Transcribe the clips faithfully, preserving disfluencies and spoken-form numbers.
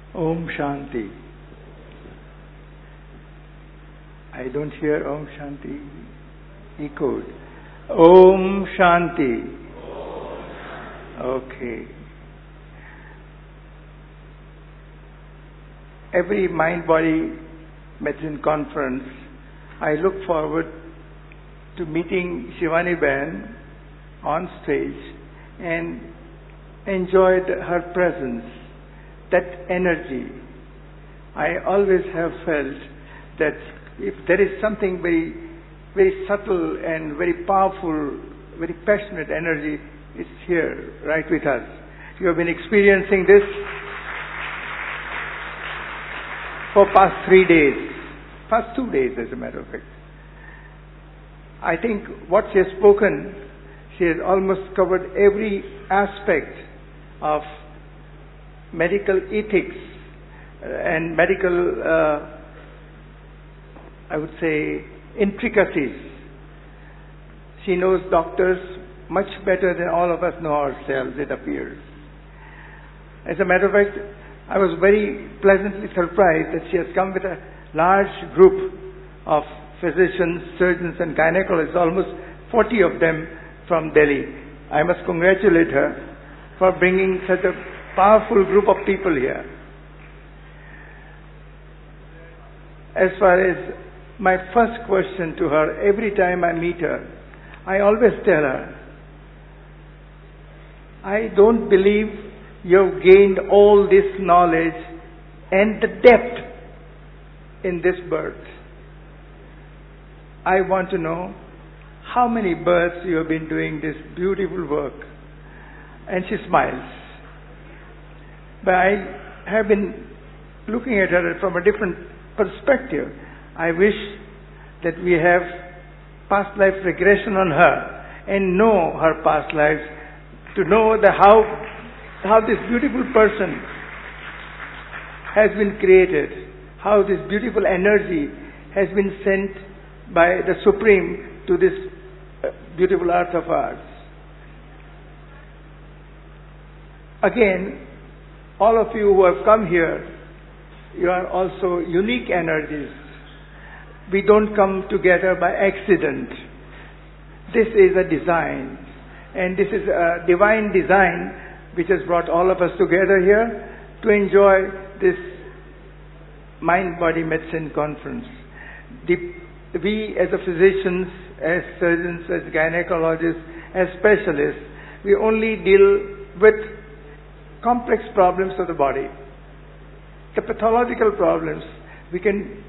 Om Shanti. I don't hear Om Shanti echoed. Om Shanti. Okay. Every mind-body medicine conference, I look forward to meeting Shivani Ben on stage and enjoyed her presence, that energy. I always have felt that if there is something very, very subtle and very powerful, very passionate energy, it's here, right with us. You have been experiencing this for past three days, past two days as a matter of fact. I think what she has spoken, she has almost covered every aspect of medical ethics and medical, uh, I would say, intricacies. She knows doctors much better than all of us know ourselves, it appears. As a matter of fact, I was very pleasantly surprised that she has come with a large group of physicians, surgeons and gynecologists, almost forty of them from Delhi. I must congratulate her for bringing such a powerful group of people here. As far as my first question to her, every time I meet her, I always tell her, I don't believe you've gained all this knowledge and the depth in this birth. I want to know how many births you have been doing this beautiful work. And she smiles. But I have been looking at her from a different perspective. I wish that we have past life regression on her and know her past lives, to know the how how this beautiful person has been created, how this beautiful energy has been sent by the Supreme to this beautiful earth of ours. Again, all of you who have come here, you are also unique energies. We don't come together by accident. This is a design. And this is a divine design which has brought all of us together here to enjoy this mind-body medicine conference. The, we as a physicians, as surgeons, as gynecologists, as specialists, we only deal with complex problems of the body. The pathological problems, we can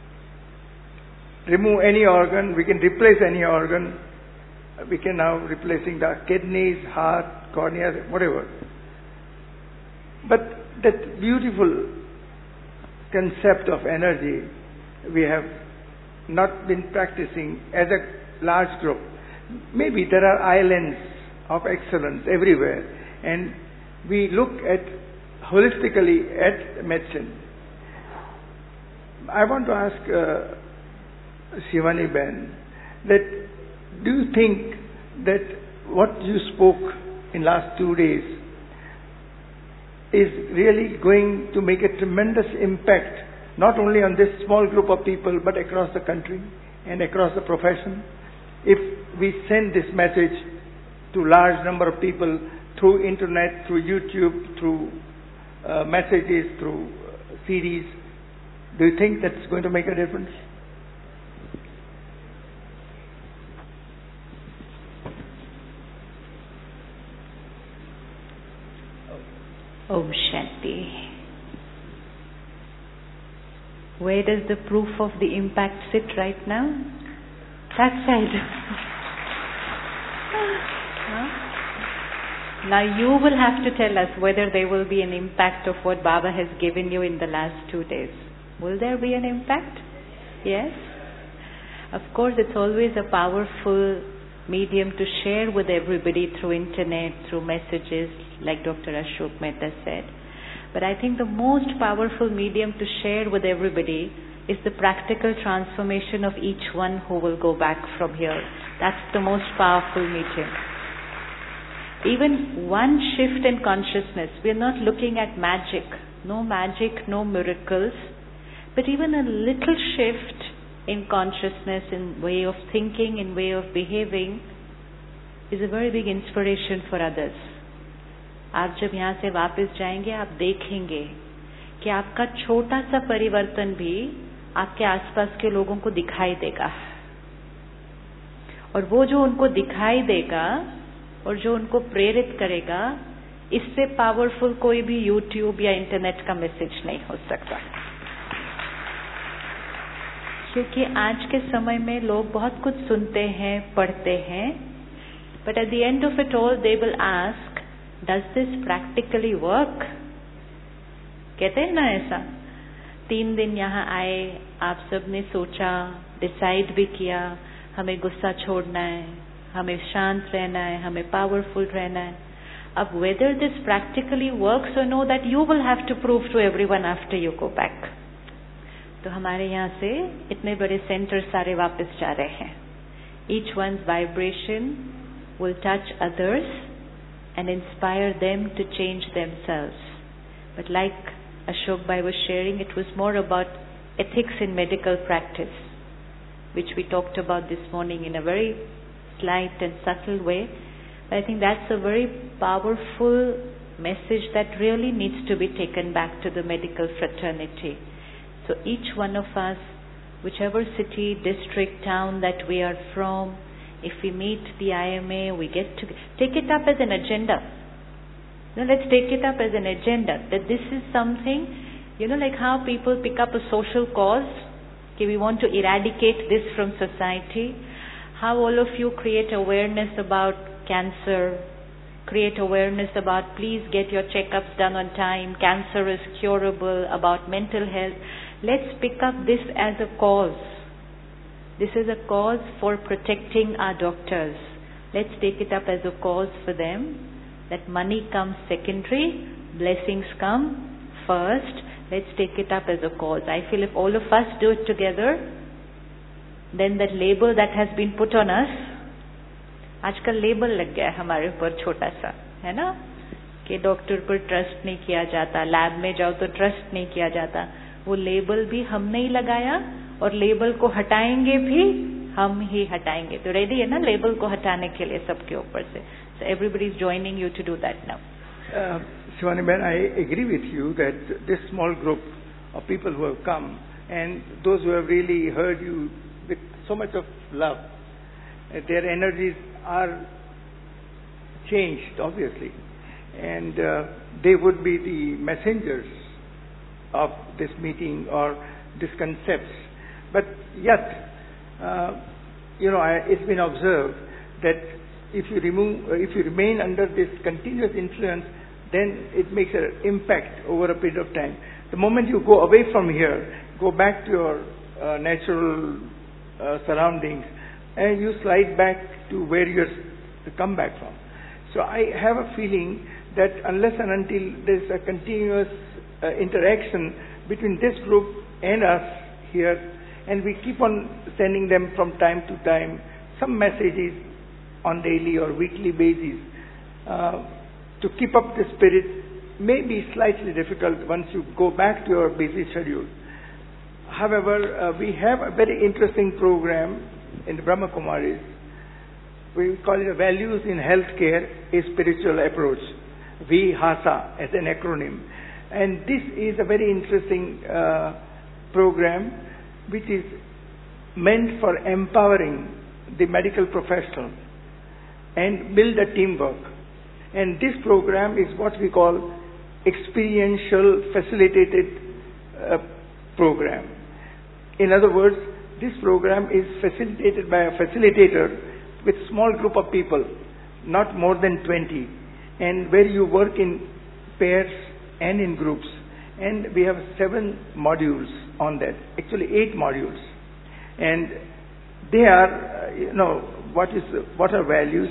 remove any organ, we can replace any organ. We can now replacing the kidneys, heart, cornea, whatever. But that beautiful concept of energy, we have not been practicing as a large group. Maybe there are islands of excellence everywhere, and we look at holistically at medicine. I want to ask uh, Shivani Ben that do you think that what you spoke in last two days is really going to make a tremendous impact, not only on this small group of people, but across the country and across the profession? If we send this message to large number of people through internet, through YouTube, through uh, messages, through uh, C Ds, do you think that's going to make a difference? Om Shanti. Where does the proof of the impact sit right now? That side. Huh? Now you will have to tell us whether there will be an impact of what Baba has given you in the last two days. Will there be an impact? Yes? Of course, it's always a powerful medium to share with everybody through internet, through messages, like Doctor Ashok Mehta said. But I think the most powerful medium to share with everybody is the practical transformation of each one who will go back from here. That's the most powerful medium. Even one shift in consciousness, we are not looking at magic, no magic, no miracles, but even a little shift in consciousness, in way of thinking, in way of behaving, is a very big inspiration for others. आप जब यहाँ से वापस जाएंगे, आप देखेंगे कि आपका छोटा सा परिवर्तन भी आपके आसपास के लोगों को दिखाई देगा, और वो जो उनको दिखाई देगा और जो उनको प्रेरित करेगा, इससे पावरफुल कोई भी यूट्यूब या इंटरनेट का मैसेज नहीं हो सकता। क्योंकि आज के समय में लोग बहुत कुछ सुनते हैं, पढ़ते हैं, but at the end of it all they will ask, does this practically work? कहते हैं ना ऐसा। तीन दिन यहाँ आए, आप सब ने सोचा, डिसाइड भी किया, हमें गुस्सा छोड़ना है, हमें शांत रहना है, हमें पावरफुल रहना है। अब whether this practically works or no, that you will have to prove to everyone after you go back. तो हमारे यहाँ से इतने बड़े सेंटर सारे वापस जा रहे हैं. Each one's vibration will touch others and inspire them to change themselves. But like Ashok Bhai was sharing, it was more about ethics in medical practice, which we talked about this morning in a very slight and subtle way. But I think that's a very powerful message that really needs to be taken back to the medical fraternity. So each one of us, whichever city, district, town that we are from, if we meet the I M A, we get to take it up as an agenda. You know, let's take it up as an agenda, that this is something, you know, like how people pick up a social cause, okay, we want to eradicate this from society. How all of you create awareness about cancer, create awareness about please get your checkups done on time, cancer is curable, about mental health. Let's pick up this as a cause. This is a cause for protecting our doctors. Let's take it up as a cause for them, that money comes secondary, blessings come first. Let's take it up as a cause. I feel if all of us do it together, then that label that has been put on us, आजकल label लग गया है हमारे ऊपर छोटा सा, है ना, कि डॉक्टर पर ट्रस्ट नहीं किया जाता, लैब में जाओ तो ट्रस्ट नहीं किया जाता. वो लेबल भी हमने ही लगाया और लेबल को हटाएंगे भी हम ही हटाएंगे. तो रेडी है ना लेबल को हटाने के लिए सबके ऊपर से? So everybody is joining you to do that now. Uh, Shivani Ben, I agree with you that this small group of people who have come and those who have really heard you with so much of love, uh, their energies are changed, obviously, and uh, they would be the messengers of this meeting or these concepts. But yet, uh, you know, I, it's been observed that if you remove, uh, if you remain under this continuous influence, then it makes an impact over a period of time. The moment you go away from here, go back to your uh, natural uh, surroundings, and you slide back to where you're to come back from. So I have a feeling that unless and until there's a continuous uh, interaction between this group and us here, and we keep on sending them from time to time some messages on daily or weekly basis, uh, to keep up the spirit may be slightly difficult once you go back to your busy schedule. However, uh, we have a very interesting program in the Brahma Kumaris. We call it Values in Healthcare, a Spiritual Approach, V HASA as an acronym. And this is a very interesting uh, program which is meant for empowering the medical professional and build a teamwork. And this program is what we call experiential facilitated uh, program. In other words, this program is facilitated by a facilitator with small group of people, not more than twenty, and where you work in pairs and in groups. And we have seven modules on that, actually eight modules. And they are, you know, what is what are values?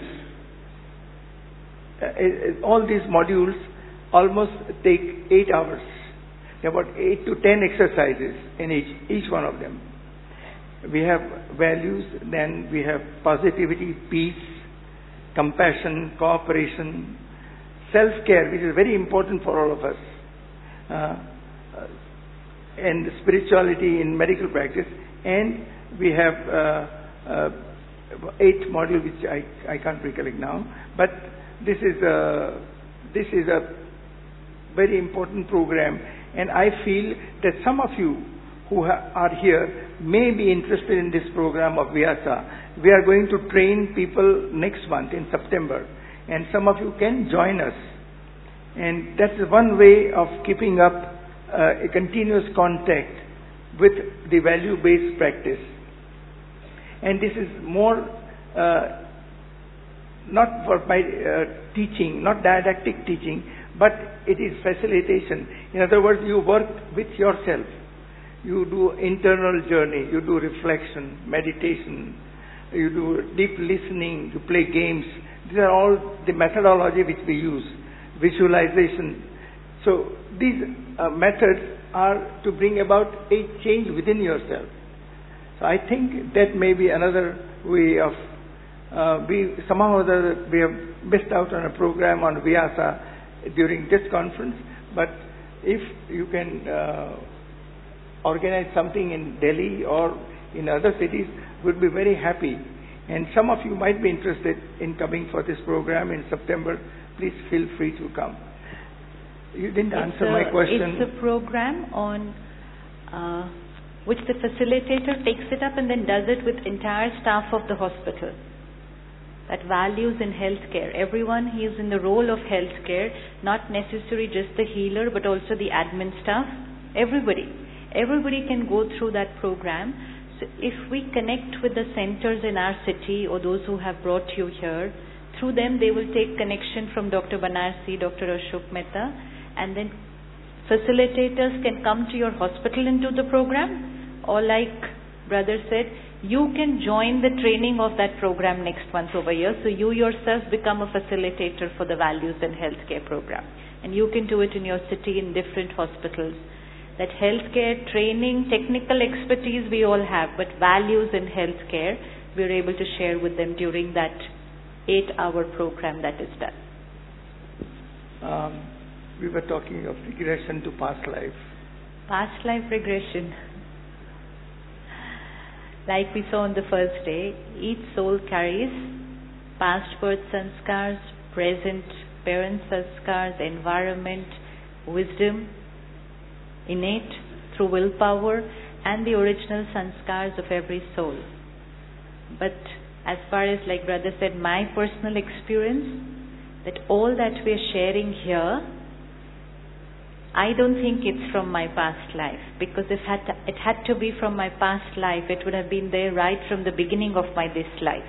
Uh, all these modules almost take eight hours. There are about eight to ten exercises in each, each one of them. We have values, then we have positivity, peace, compassion, cooperation, self-care, which is very important for all of us, uh, and spirituality in medical practice. And we have uh, uh, eight module, which I, I can't recollect now, but this is a, this is a very important program, and I feel that some of you who ha- are here may be interested in this program of Vyasa. We are going to train people next month in September, and some of you can join us. And that's one way of keeping up uh, a continuous contact with the value-based practice. And this is more uh, not for my uh, teaching, not didactic teaching, but it is facilitation. In other words, you work with yourself. You do internal journey, you do reflection, meditation, you do deep listening, you play games. These are all the methodology which we use. Visualization. So these uh, methods are to bring about a change within yourself. So I think that may be another way of, uh, we somehow or other we have missed out on a program on Vyasa during this conference, but if you can uh, organize something in Delhi or in other cities, we'd be very happy. And some of you might be interested in coming for this program in September. Please feel free to come. You didn't it's answer a, my question. It's a program on uh, which the facilitator takes it up and then does it with entire staff of the hospital. That values in healthcare. Everyone, he is in the role of healthcare, not necessarily just the healer, but also the admin staff. Everybody. Everybody can go through that program. So if we connect with the centers in our city or those who have brought you here, through them they will take connection from Doctor Banarsi, Doctor Ashok Mehta, and then facilitators can come to your hospital and do the program, or like brother said, you can join the training of that program next month over here. So you yourself become a facilitator for the values and healthcare program. And you can do it in your city in different hospitals. That healthcare training, technical expertise we all have, but values in healthcare we are able to share with them during that eight-hour program that is done. Um, we were talking of regression to past life. Past life regression. Like we saw on the first day, each soul carries past birth sanskars, present parent sanskars, environment, wisdom, innate through willpower, and the original sanskars of every soul. But as far as, like brother said, my personal experience, that all that we are sharing here, I don't think it's from my past life, because if had to, it had to be from my past life, it would have been there right from the beginning of my this life.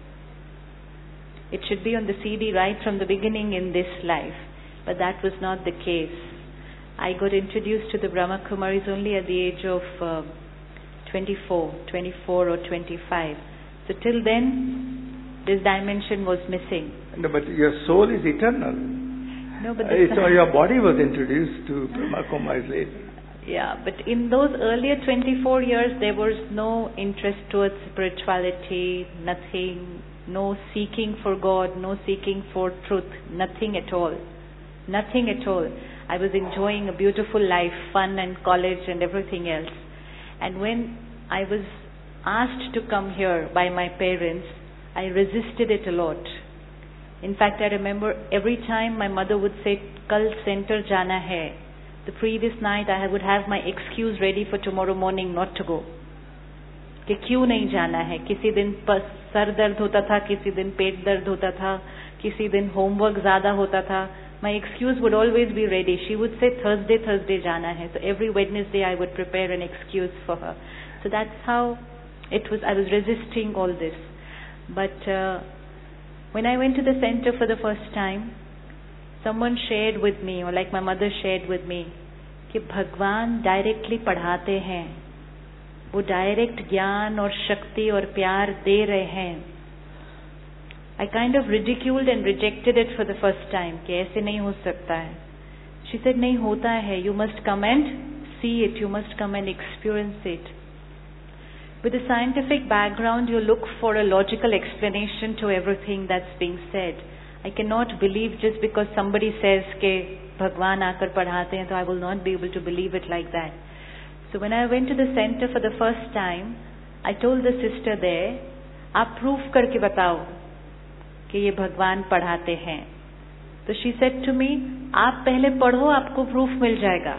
It should be on the C D right from the beginning in this life, but that was not the case. I got introduced to the Brahma Kumaris only at the age of uh, twenty-four, twenty-four or twenty-five. So till then, this dimension was missing. No, but your soul is eternal. No, but uh, so your body was introduced to Brahma Kumaris later. Yeah, but in those earlier twenty-four years, there was no interest towards spirituality, nothing, no seeking for God, no seeking for truth, nothing at all. Nothing at all. I was enjoying a beautiful life, fun and college and everything else. And when I was asked to come here by my parents, I resisted it a lot. In fact, I remember every time my mother would say, Kal center jana hai. The previous night I would have my excuse ready for tomorrow morning not to go. कि क्यों नहीं जाना है? किसी दिन sir दर्द होता था, किसी दिन पेट दर्द होता था, किसी दिन homework ज़्यादा होता था. My excuse would always be ready. She would say Thursday, Thursday jana hai. So every Wednesday I would prepare an excuse for her. So that's how it was. I was resisting all this. But uh, when I went to the center for the first time, someone shared with me, or like my mother shared with me, कि भगवान directly पढ़ाते हैं, वो direct ज्ञान और शक्ति और प्यार दे रहे हैं. I kind of ridiculed and rejected it for the first time, कि ऐसे नहीं हो सकता है. She said, नहीं होता है, you must come and see it, you must come and experience it. With a scientific background, you look for a logical explanation to everything that's being said. I cannot believe just because somebody says ke Bhagwan aakar padhate hain, so I will not be able to believe it like that. So when I went to the center for the first time, I told the sister there, aap proof karke batao कि ये भगवान पढ़ाते हैं. तो she said to me, आप पहले पढ़ो, आपको प्रूफ मिल जाएगा.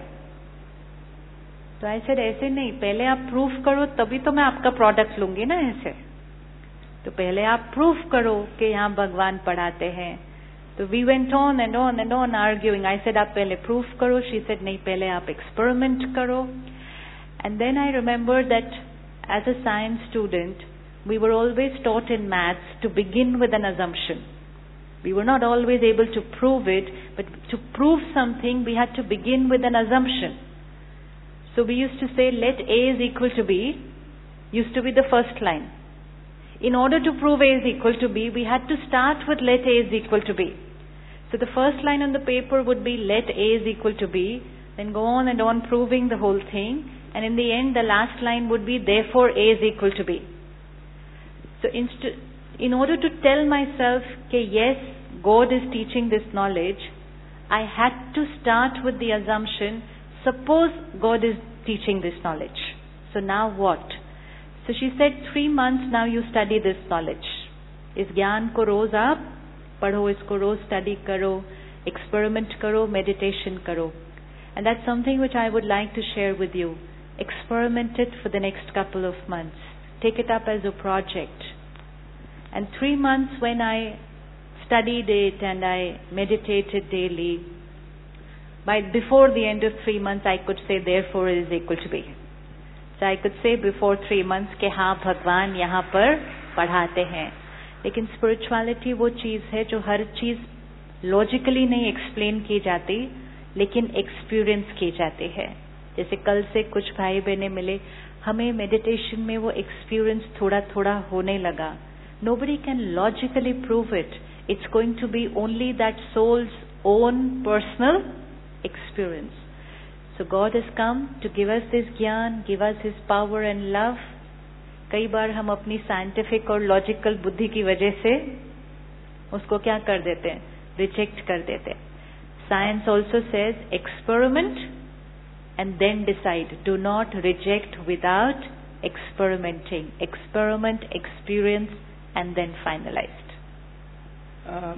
तो I said, ऐसे नहीं, पहले आप प्रूफ करो तभी तो मैं आपका प्रोडक्ट लूंगी ना. ऐसे तो पहले आप प्रूफ करो कि यहाँ भगवान पढ़ाते हैं. तो we went on and on and on arguing. I said, आप पहले प्रूफ करो. She said, नहीं, पहले आप एक्सपेरिमेंट करो. And then I remembered that as a science student, we were always taught in maths to begin with an assumption. We were not always able to prove it, but to prove something, we had to begin with an assumption. So we used to say, let A is equal to B, used to be the first line. In order to prove A is equal to B, we had to start with let A is equal to B. So the first line on the paper would be let A is equal to B, then go on and on proving the whole thing, and in the end, the last line would be therefore A is equal to B. So inst- in order to tell myself that yes, God is teaching this knowledge, I had to start with the assumption, suppose God is teaching this knowledge. So now what? So she said, three months now you study this knowledge. Is gyan ko roz aap padho, isko roz study karo, experiment karo, meditation karo. And that's something which I would like to share with you. Experiment it for the next couple of months. Take it up as a project. And three months when I studied it and I meditated daily, by before the end of three months I could say therefore it is equal to B. So I could say before three months कि हाँ भगवान यहाँ पर पढ़ाते हैं. लेकिन spirituality वो चीज़ है जो हर चीज़ logically नहीं explain की जाती, लेकिन experience की जाती है. जैसे कल से कुछ भाई बहनें मिले, हमें meditation में वो experience थोड़ा थोड़ा होने लगा. Nobody can logically prove it. It's going to be only that soul's own personal experience. So God has come to give us this gyan, give us His power and love. कई बार हम अपनी scientific और logical बुद्धि की वजह से उसको क्या कर देते हैं? Reject कर देते हैं. Science also says experiment and then decide. Do not reject without experimenting. Experiment, experience, and then finalized. Uh,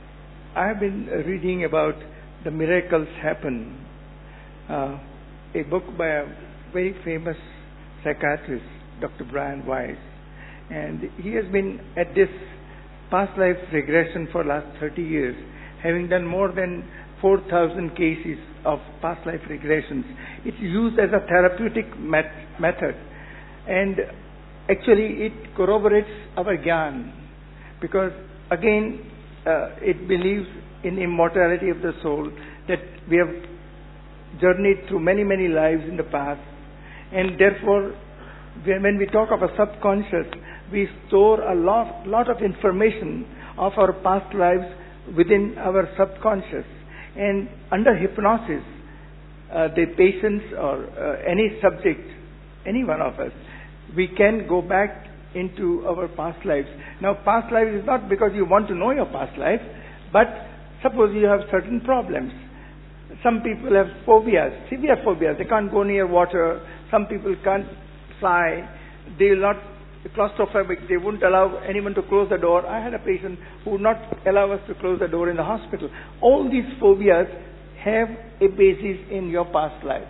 I have been reading about the miracles happen. Uh, a book by a very famous psychiatrist, Doctor Brian Weiss, and he has been at this past life regression for last thirty years, having done more than four thousand cases of past life regressions. It's used as a therapeutic met- method, and actually it corroborates our gyan, because again uh, it believes in immortality of the soul, that we have journeyed through many, many lives in the past, and therefore when we talk of a subconscious, we store a lot, lot of information of our past lives within our subconscious. And under hypnosis, uh, the patients or uh, any subject, any one of us, we can go back into our past lives. Now, past lives is not because you want to know your past life, but suppose you have certain problems. Some people have phobias, severe phobias. They can't go near water. Some people can't fly. They will not, claustrophobic. They wouldn't allow anyone to close the door. I had a patient who would not allow us to close the door in the hospital. All these phobias have a basis in your past life.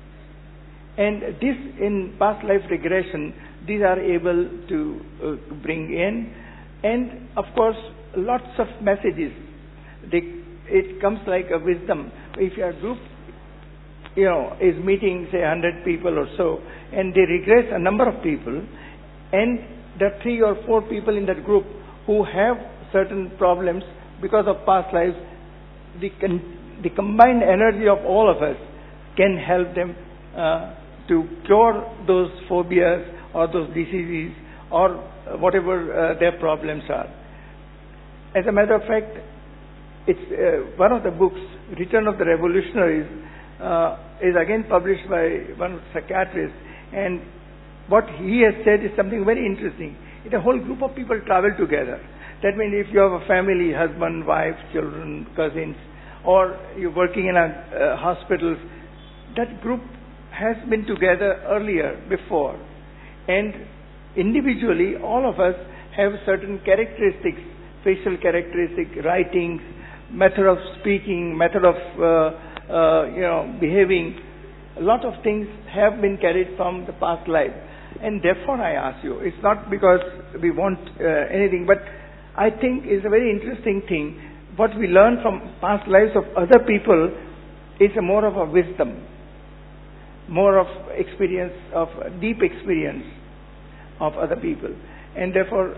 And this, in past life regression, these are able to uh, bring in. And of course, lots of messages. They, it comes like a wisdom. If your group, you know, is meeting, say, one hundred people or so, and they regress a number of people, and there are three or four people in that group who have certain problems because of past lives, the, con- the combined energy of all of us can help them uh, to cure those phobias or those diseases or whatever uh, their problems are. As a matter of fact, it's uh, one of the books, Return of the Revolutionaries, uh, is again published by one psychiatrist, and what he has said is something very interesting. It, a whole group of people travel together. That means if you have a family, husband, wife, children, cousins, or you're working in a uh, hospital, that group has been together earlier, before. And individually, all of us have certain characteristics, facial characteristics, writings, method of speaking, method of uh, uh, you know behaving. A lot of things have been carried from the past life. And therefore I ask you, it's not because we want uh, anything, but I think it's a very interesting thing. What we learn from past lives of other people is a more of a wisdom, more of experience, of deep experience of other people. And therefore,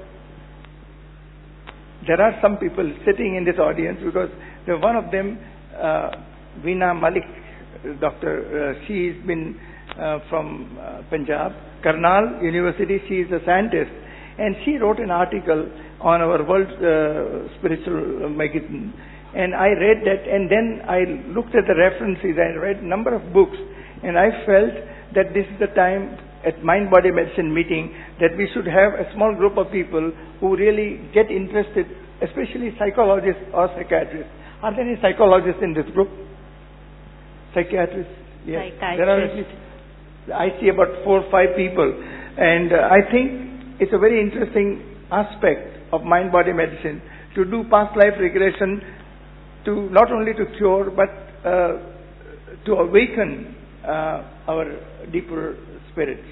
there are some people sitting in this audience, because the one of them, uh, Veena Malik, doctor, uh, she's been uh, from uh, Punjab, Karnal University. She is a scientist, and she wrote an article on our World uh, Spiritual Magazine. And I read that, and then I looked at the references. I read a number of books, and I felt that this is the time at Mind Body Medicine meeting that we should have a small group of people who really get interested, especially psychologists or psychiatrists. Are there any psychologists in this group? Psychiatrists? Yes. There are at least, I see about four or five people. And uh, I think it's a very interesting aspect of Mind Body Medicine to do past life regression, to not only to cure, but uh, to awaken uh, our deeper spirits.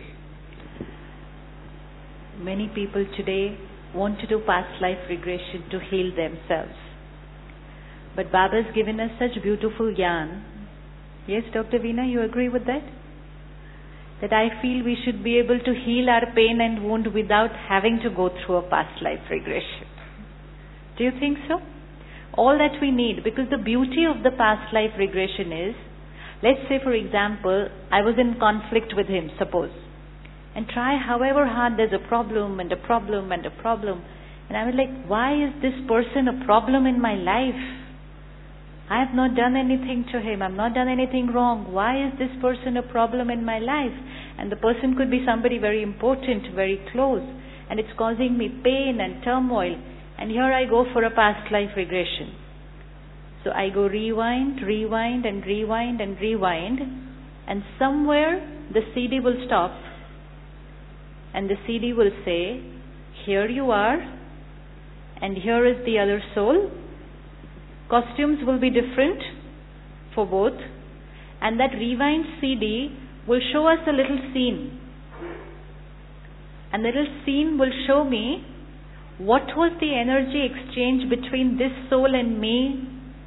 Many people today want to do past life regression to heal themselves. But Baba has given us such beautiful gyan. Yes, Doctor Veena, you agree with that? That I feel we should be able to heal our pain and wound without having to go through a past life regression. Do you think so? All that we need, because the beauty of the past life regression is, let's say for example, I was in conflict with him, suppose, and try however hard, there's a problem and a problem and a problem, and I was like, why is this person a problem in my life? I have not done anything to him, I've not done anything wrong, why is this person a problem in my life? And the person could be somebody very important, very close, and it's causing me pain and turmoil, and here I go for a past life regression. So I go rewind, rewind and rewind and rewind, and somewhere the C D will stop, and the C D will say, here you are, and here is the other soul. Costumes will be different for both, and that rewind C D will show us a little scene. And the little scene will show me what was the energy exchange between this soul and me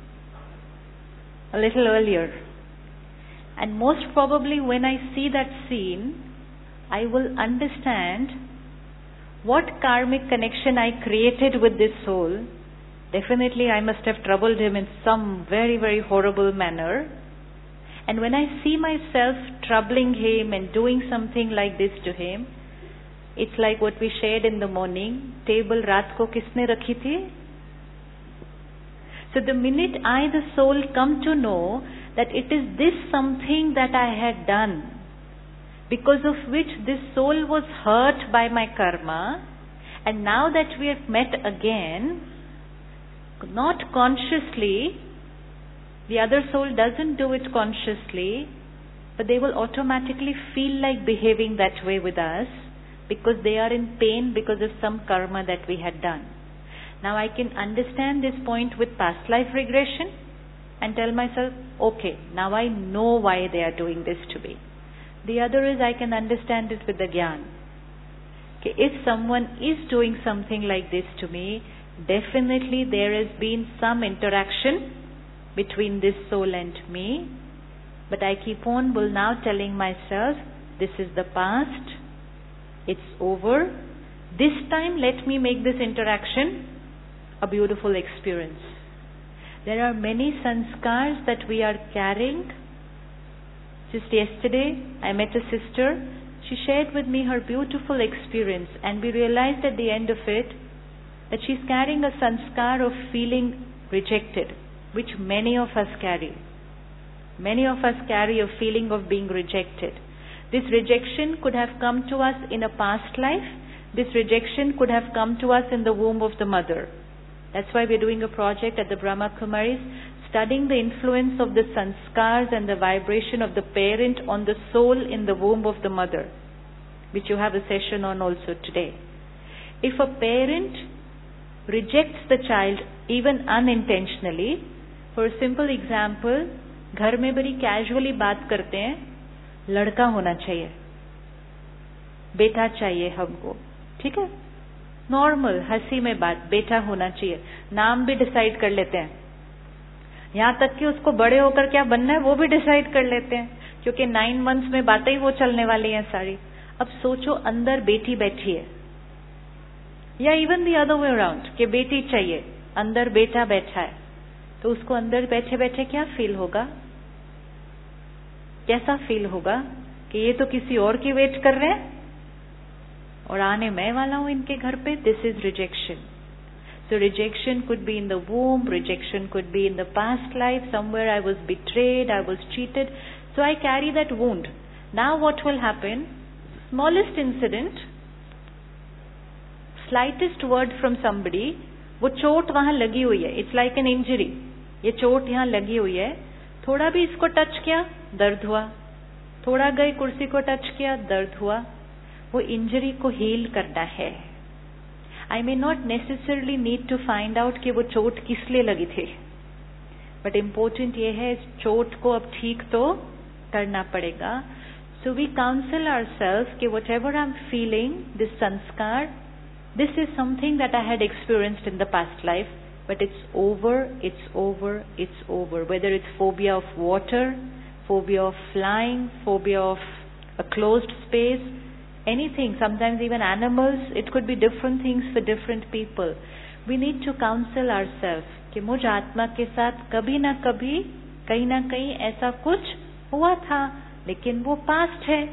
a little earlier. And most probably when I see that scene, I will understand what karmic connection I created with this soul. Definitely I must have troubled him in some very, very horrible manner. And when I see myself troubling him and doing something like this to him, it's like what we shared in the morning, table raat ko kisne rakhi thi? So the minute I, the soul, come to know that it is this something that I had done, because of which this soul was hurt by my karma, and now that we have met again, not consciously, the other soul doesn't do it consciously, but they will automatically feel like behaving that way with us because they are in pain because of some karma that we had done. Now I can understand this point with past life regression and tell myself, okay, now I know why they are doing this to me. The other is I can understand it with the Gyan. Okay, if someone is doing something like this to me, definitely there has been some interaction between this soul and me, but I keep on will now telling myself, this is the past, it's over. This time let me make this interaction a beautiful experience. There are many sanskars that we are carrying. Just yesterday I met a sister. She shared with me her beautiful experience, and we realized at the end of it that she's carrying a sanskar of feeling rejected, which many of us carry. Many of us carry a feeling of being rejected. This rejection could have come to us in a past life. This rejection could have come to us in the womb of the mother. That's why we're doing a project at the Brahma Kumaris, studying the influence of the sanskars and the vibration of the parent on the soul in the womb of the mother, which you have a session on also today. If a parent rejects the child even unintentionally, for a simple example, घर में बड़ी casually बात करते हैं, लड़का होना चाहिए, बेटा चाहिए हमको, ठीक है, नॉर्मल हंसी में बात, बेटा होना चाहिए, नाम भी डिसाइड कर लेते हैं, यहाँ तक कि उसको बड़े होकर क्या बनना है वो भी डिसाइड कर लेते हैं, क्योंकि नाइन मंथ्स में बातें ही वो चलने वाली हैं सारी. अब सोचो अंदर बेटी बैठी है, या even the other way around कि बेटी चाहिए, अंदर बेटा बैठा है, तो उसको अंदर बैठे बैठे क्या फील होगा, कैसा फील होगा कि ये तो किसी और की वेट कर रहे हैं और आने मैं वाला हूं इनके घर पे. This is rejection. So rejection could be in the womb, rejection could be in the past life, somewhere I was betrayed, I was cheated. So I carry that wound. Now what will happen? Smallest incident, slightest word from somebody, वो चोट वहां लगी हुई है. It's like an injury. ये चोट यहाँ लगी हुई है. थोड़ा भी इसको टच किया, दर्द हुआ. थोड़ा गए कुर्सी को टच किया, दर्द हुआ. वो इंजरी को हील करना है. I may not necessarily need to find out कि वो चोट किस लिए लगी थी, but important ये है इस चोट को अब ठीक तो करना पड़ेगा. So we counsel ourselves कि whatever I'm feeling, this sanskar, this is something that I had experienced in the past life, but it's over, it's over, it's over. Whether it's phobia of water, phobia of flying, phobia of a closed space, anything, sometimes even animals, it could be different things for different people. We need to counsel ourselves कि मुझ आत्मा के साथ कभी ना कभी कहीं ना कहीं ऐसा कुछ हुआ था, लेकिन वो पास्ट है,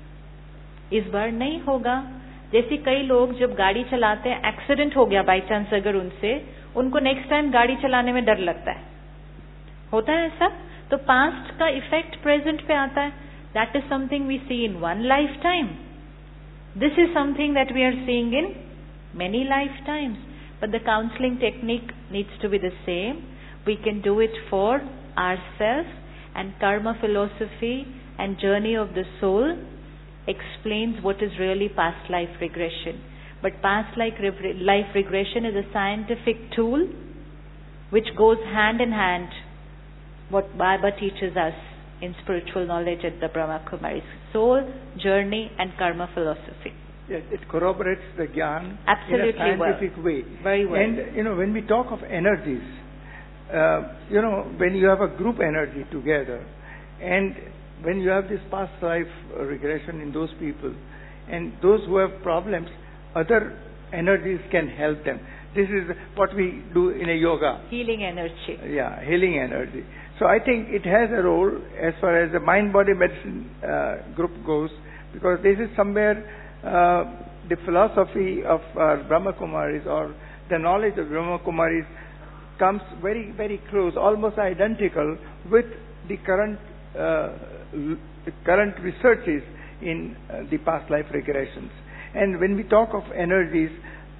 इस बार नहीं होगा. जैसे कई लोग जब गाड़ी चलाते हैं, एक्सीडेंट हो गया बाई चांस अगर उनसे, उनको नेक्स्ट टाइम गाड़ी चलाने में डर लगता है, होता है ऐसा. तो पास्ट का इफेक्ट प्रेजेंट पे आता है. That is something we see in one life time. This is something that we are seeing in many lifetimes, but the counseling technique needs to be the same. We can do it for ourselves, and karma philosophy and journey of the soul explains what is really past life regression. But past life life regression is a scientific tool which goes hand in hand what Baba teaches us in spiritual knowledge at the Brahma Kumaris. Soul, journey and karma philosophy. Yes, it corroborates the Gyan Absolutely in a scientific well. way. Very well. And, you know, when we talk of energies, uh, you know, when you have a group energy together, and when you have this past life regression in those people, and those who have problems, other energies can help them. This is what we do in a yoga. Healing energy. Yeah, healing energy. So I think it has a role as far as the mind-body medicine uh, group goes, because this is somewhere uh, the philosophy of uh, Brahma Kumaris, or the knowledge of Brahma Kumaris, comes very, very close, almost identical with the current uh, current researches in uh, the past life regressions. And when we talk of energies,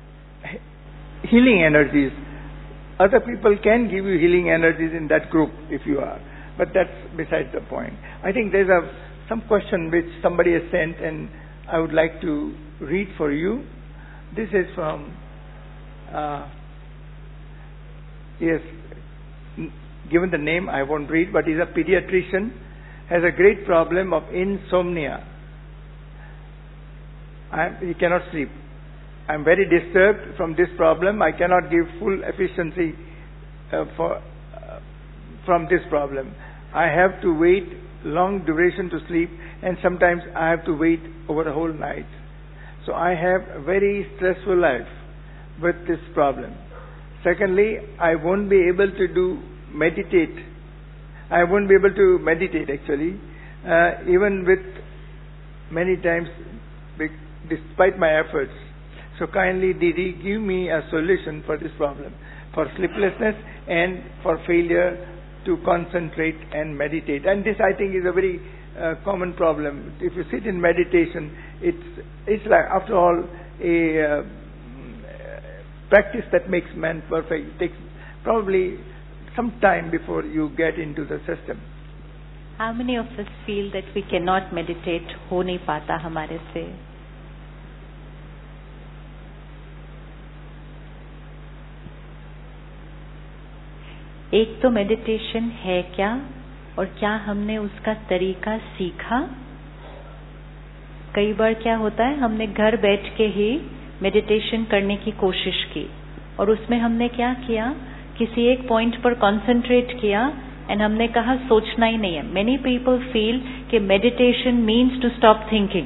healing energies, other people can give you healing energies in that group if you are. But that's besides the point. I think there's a some question which somebody has sent, and I would like to read for you. This is from, uh, yes, given the name I won't read, but he's a pediatrician, has a great problem of insomnia. I, he cannot sleep. I'm very disturbed from this problem. I cannot give full efficiency uh, for uh, from this problem. I have to wait long duration to sleep, and sometimes I have to wait over the whole night. So I have a very stressful life with this problem. Secondly, I won't be able to do meditate. I won't be able to meditate actually, uh, even with many times, despite my efforts. So kindly, Didi, give me a solution for this problem, for sleeplessness and for failure to concentrate and meditate. And this, I think, is a very uh, common problem. If you sit in meditation, it's it's like, after all, a uh, practice that makes man perfect. It takes probably some time before you get into the system. How many of us feel that we cannot meditate? हो नहीं पाता हमारे से. एक तो meditation है क्या, और क्या हमने उसका तरीका सीखा? कई बार क्या होता है, हमने घर बैठ के ही मेडिटेशन करने की कोशिश की और उसमें हमने क्या किया, किसी एक पॉइंट पर कंसंट्रेट किया एंड हमने कहा सोचना ही नहीं है. मेनी पीपल फील कि meditation means to stop thinking,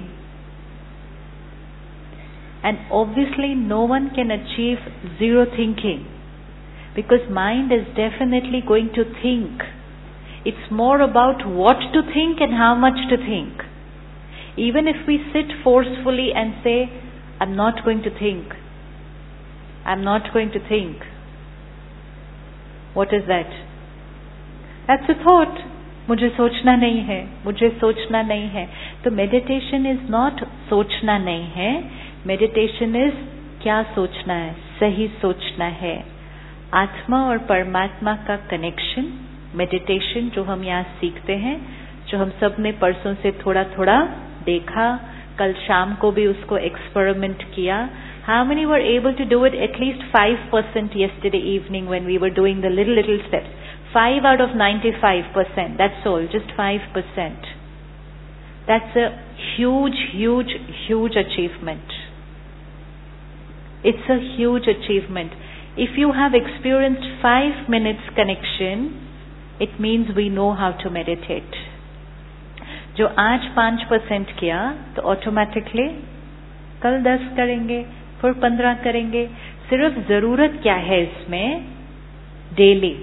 and obviously no one can achieve zero thinking, because mind is definitely going to think. It's more about what to think and how much to think. Even if we sit forcefully and say, I'm not going to think, I'm not going to think. What is that? That's a thought. मुझे सोचना नहीं है, मुझे सोचना नहीं है. तो meditation is not सोचना नहीं है. Meditation is क्या सोचना है, सही सोचना है. आत्मा और परमात्मा का कनेक्शन, मेडिटेशन जो हम यहाँ सीखते हैं, जो हम सब ने परसों से थोड़ा थोड़ा देखा, कल शाम को भी उसको एक्सपेरिमेंट किया. How many were able to do it at least five percent yesterday evening when we were doing the little little steps? five out of ninety-five percent, that's all, just five percent. That's a huge, huge, huge achievement. It's a huge achievement. If you have experienced five minutes connection, it means we know how to meditate. जो आज पांच percent किया तो automatically कल दस करेंगे, फिर पंद्रह करेंगे. सिर्फ जरूरत क्या है इसमें, डेली.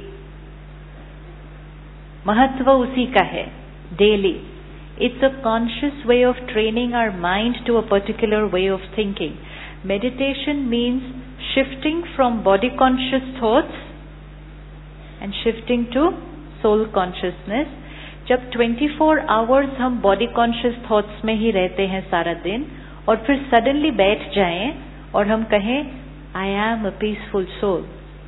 महत्व उसी का है, daily. It's a conscious way of training our mind to a particular way of thinking. Meditation means shifting from body conscious thoughts and shifting to soul consciousness. जब twenty-four hours हम body conscious thoughts में ही रहते हैं सारा दिन, और फिर suddenly बैठ जाएं और हम कहें I am a peaceful soul,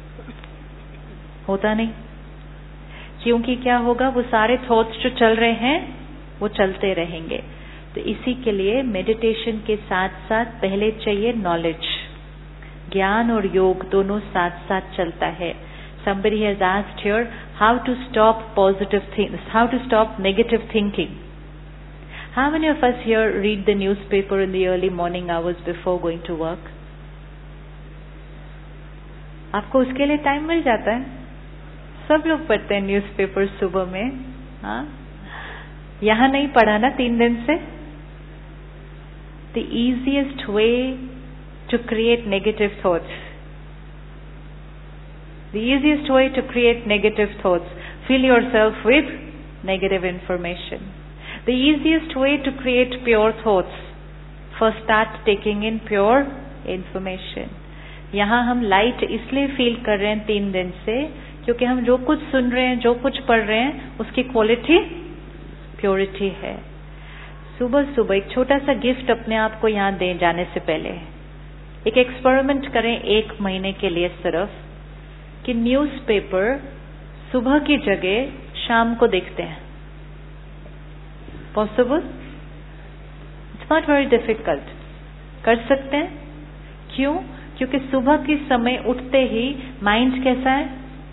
होता नहीं. क्योंकि क्या होगा, वो सारे थॉट्स जो चल रहे हैं वो चलते रहेंगे. तो इसी के लिए मेडिटेशन के साथ साथ पहले चाहिए नॉलेज. ज्ञान और योग दोनों साथ साथ चलता है. Somebody has asked here how to stop positive things, how to stop negative thinking. How many of us here read the newspaper in the early morning hours before going to work? आपको उसके लिए time मिल जाता है? सब लोग पढ़ते हैं newspaper सुबह में. हाँ, यहाँ नहीं पढ़ा ना तीन दिन से. The easiest way to create negative thoughts. The easiest way to create negative thoughts. Fill yourself with negative information. The easiest way to create pure thoughts. First start taking in pure information. यहाँ हम light इसलिए feel कर रहे हैं तीन दिन से, क्योंकि हम जो कुछ सुन रहे हैं, जो कुछ पढ़ रहे हैं, उसकी क्वालिटी प्योरिटी है. सुबह सुबह एक छोटा सा गिफ्ट अपने आप को यहाँ दे जाने से पहले एक एक्सपेरिमेंट करें एक महीने के लिए सिर्फ, कि न्यूज़पेपर सुबह की जगह शाम को देखते हैं. Possible? It's not very difficult. कर सकते हैं. क्यों? क्योंकि सुबह के समय उठते ही माइंड कैसा है,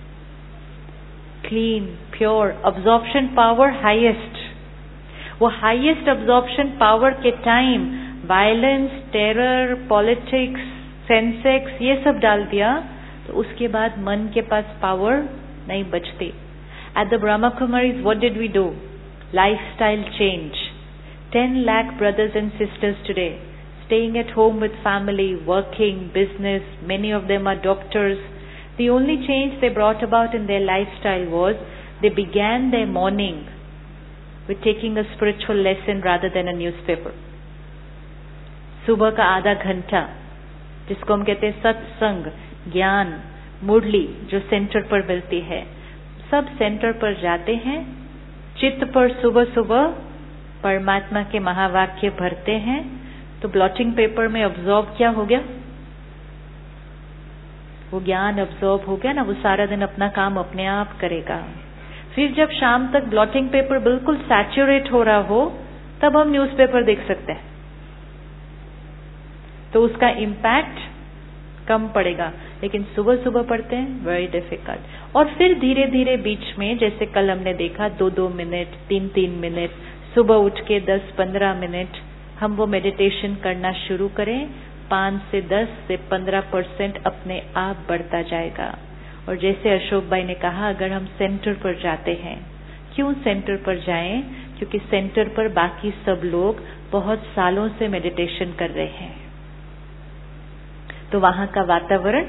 clean, pure, absorption power highest. वो हाईएस्ट अब्जॉर्प्शन पावर के time violence, terror, politics, Sensex ये सब डाल दिया तो उसके बाद मन के पास पावर नहीं बचती. At the Brahma Kumaris what did we do? Lifestyle change. ten lakh brothers and sisters today staying at home with family, working, business, many of them are doctors. The only change they brought about in their lifestyle was they began their morning with taking a spiritual lesson rather than a newspaper. सुबह का आधा घंटा जिसको हम कहते हैं सत्संग, ज्ञान, मुरली जो सेंटर पर मिलती है, सब सेंटर पर जाते हैं, चित्त पर सुबह सुबह परमात्मा के महावाक्य भरते हैं, तो ब्लॉटिंग पेपर में अब्सॉर्ब क्या हो गया? वो ज्ञान अब्सॉर्ब हो गया ना, वो सारा दिन अपना काम अपने आप करेगा। फिर जब शाम तक ब्लॉटिंग पेपर बिल्कुल सैचुरेट हो रहा हो, तब हम न्यूज़पेपर देख सकते हैं, तो उसका इम्पैक्ट कम पड़ेगा। लेकिन सुबह सुबह पढ़ते हैं, वेरी डिफिकल्ट। और फिर धीरे धीरे बीच में, जैसे कल हमने देखा, दो दो मिनट, तीन तीन मिनट, सुबह उठ के दस पंद्रह मिनट हम वो मेडिटेशन करना शुरू करें, पाँच से दस से पंद्रह परसेंट अपने आप बढ़ता जाएगा। और जैसे अशोक भाई ने कहा, अगर हम सेंटर पर जाते हैं, क्यों सेंटर पर जाएं? क्योंकि सेंटर पर बाकी सब लोग बहुत सालों से मेडिटेशन कर रहे हैं, तो वहां का वातावरण,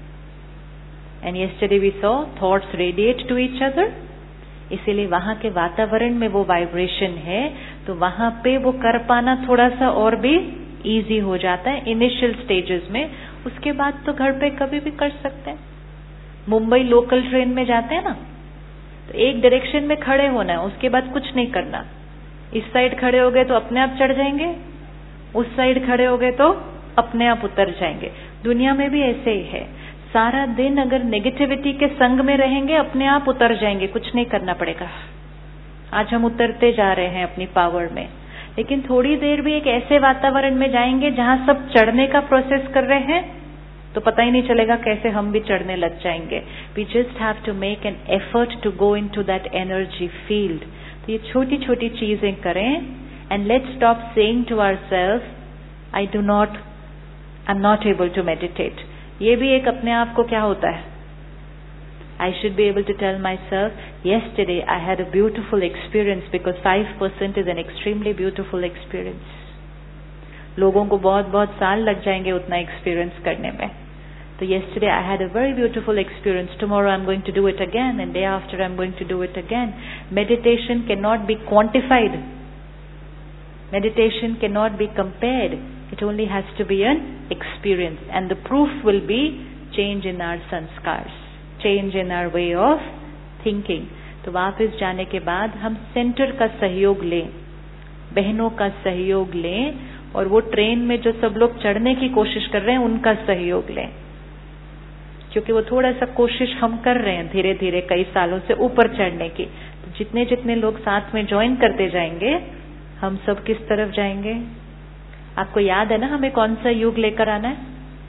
and yesterday we saw thoughts radiate to each other, इसीलिए वहां के वातावरण में वो वाइब्रेशन है, तो वहां पे वो कर पाना थोड़ा सा और भी इजी हो जाता है इनिशियल स्टेजेस में। उसके बाद तो घर पे कभी भी कर सकते हैं। मुंबई लोकल ट्रेन में जाते हैं ना, तो एक डायरेक्शन में खड़े होना है, उसके बाद कुछ नहीं करना। इस साइड खड़े हो गए तो अपने आप चढ़ जाएंगे, उस साइड खड़े हो गए तो अपने आप उतर जाएंगे। दुनिया में भी ऐसे ही है, सारा दिन अगर नेगेटिविटी के संग में रहेंगे, अपने आप उतर जाएंगे, कुछ नहीं करना पड़ेगा। आज हम उतरते जा रहे हैं अपनी पावर में, लेकिन थोड़ी देर भी एक ऐसे वातावरण में जाएंगे जहां सब चढ़ने का प्रोसेस कर रहे हैं, तो पता ही नहीं चलेगा कैसे हम भी चढ़ने लग जाएंगे। We just have to make an effort to go in to that energy field. तो ये छोटी छोटी चीजें करें, and let's stop saying to ourselves, I do not, I am not able to meditate. ये भी एक अपने आप को क्या होता है, I should be able to tell myself, yesterday I had a beautiful experience, because five percent is an extremely beautiful experience. लोगों को बहुत बहुत साल लग जाएंगे उतना एक्सपीरियंस करने में। तो yesterday I had a very beautiful experience, tomorrow I'm going to do it again, and day after I'm going to do it again. Meditation cannot be quantified. Meditation cannot be compared. It only has to be an experience, and the proof will be change in our sanskars, change in our way of thinking. तो वापस जाने के बाद हम centre का सहयोग लें, बहनों का सहयोग लें, और वो ट्रेन में जो सब लोग चढ़ने की कोशिश कर रहे हैं उनका सहयोग लें, क्योंकि वो थोड़ा सा कोशिश हम कर रहे हैं धीरे धीरे कई सालों से ऊपर चढ़ने की। तो जितने जितने लोग साथ में ज्वाइन करते जाएंगे, हम सब किस तरफ जाएंगे? आपको याद है ना हमें कौन सा युग लेकर आना है?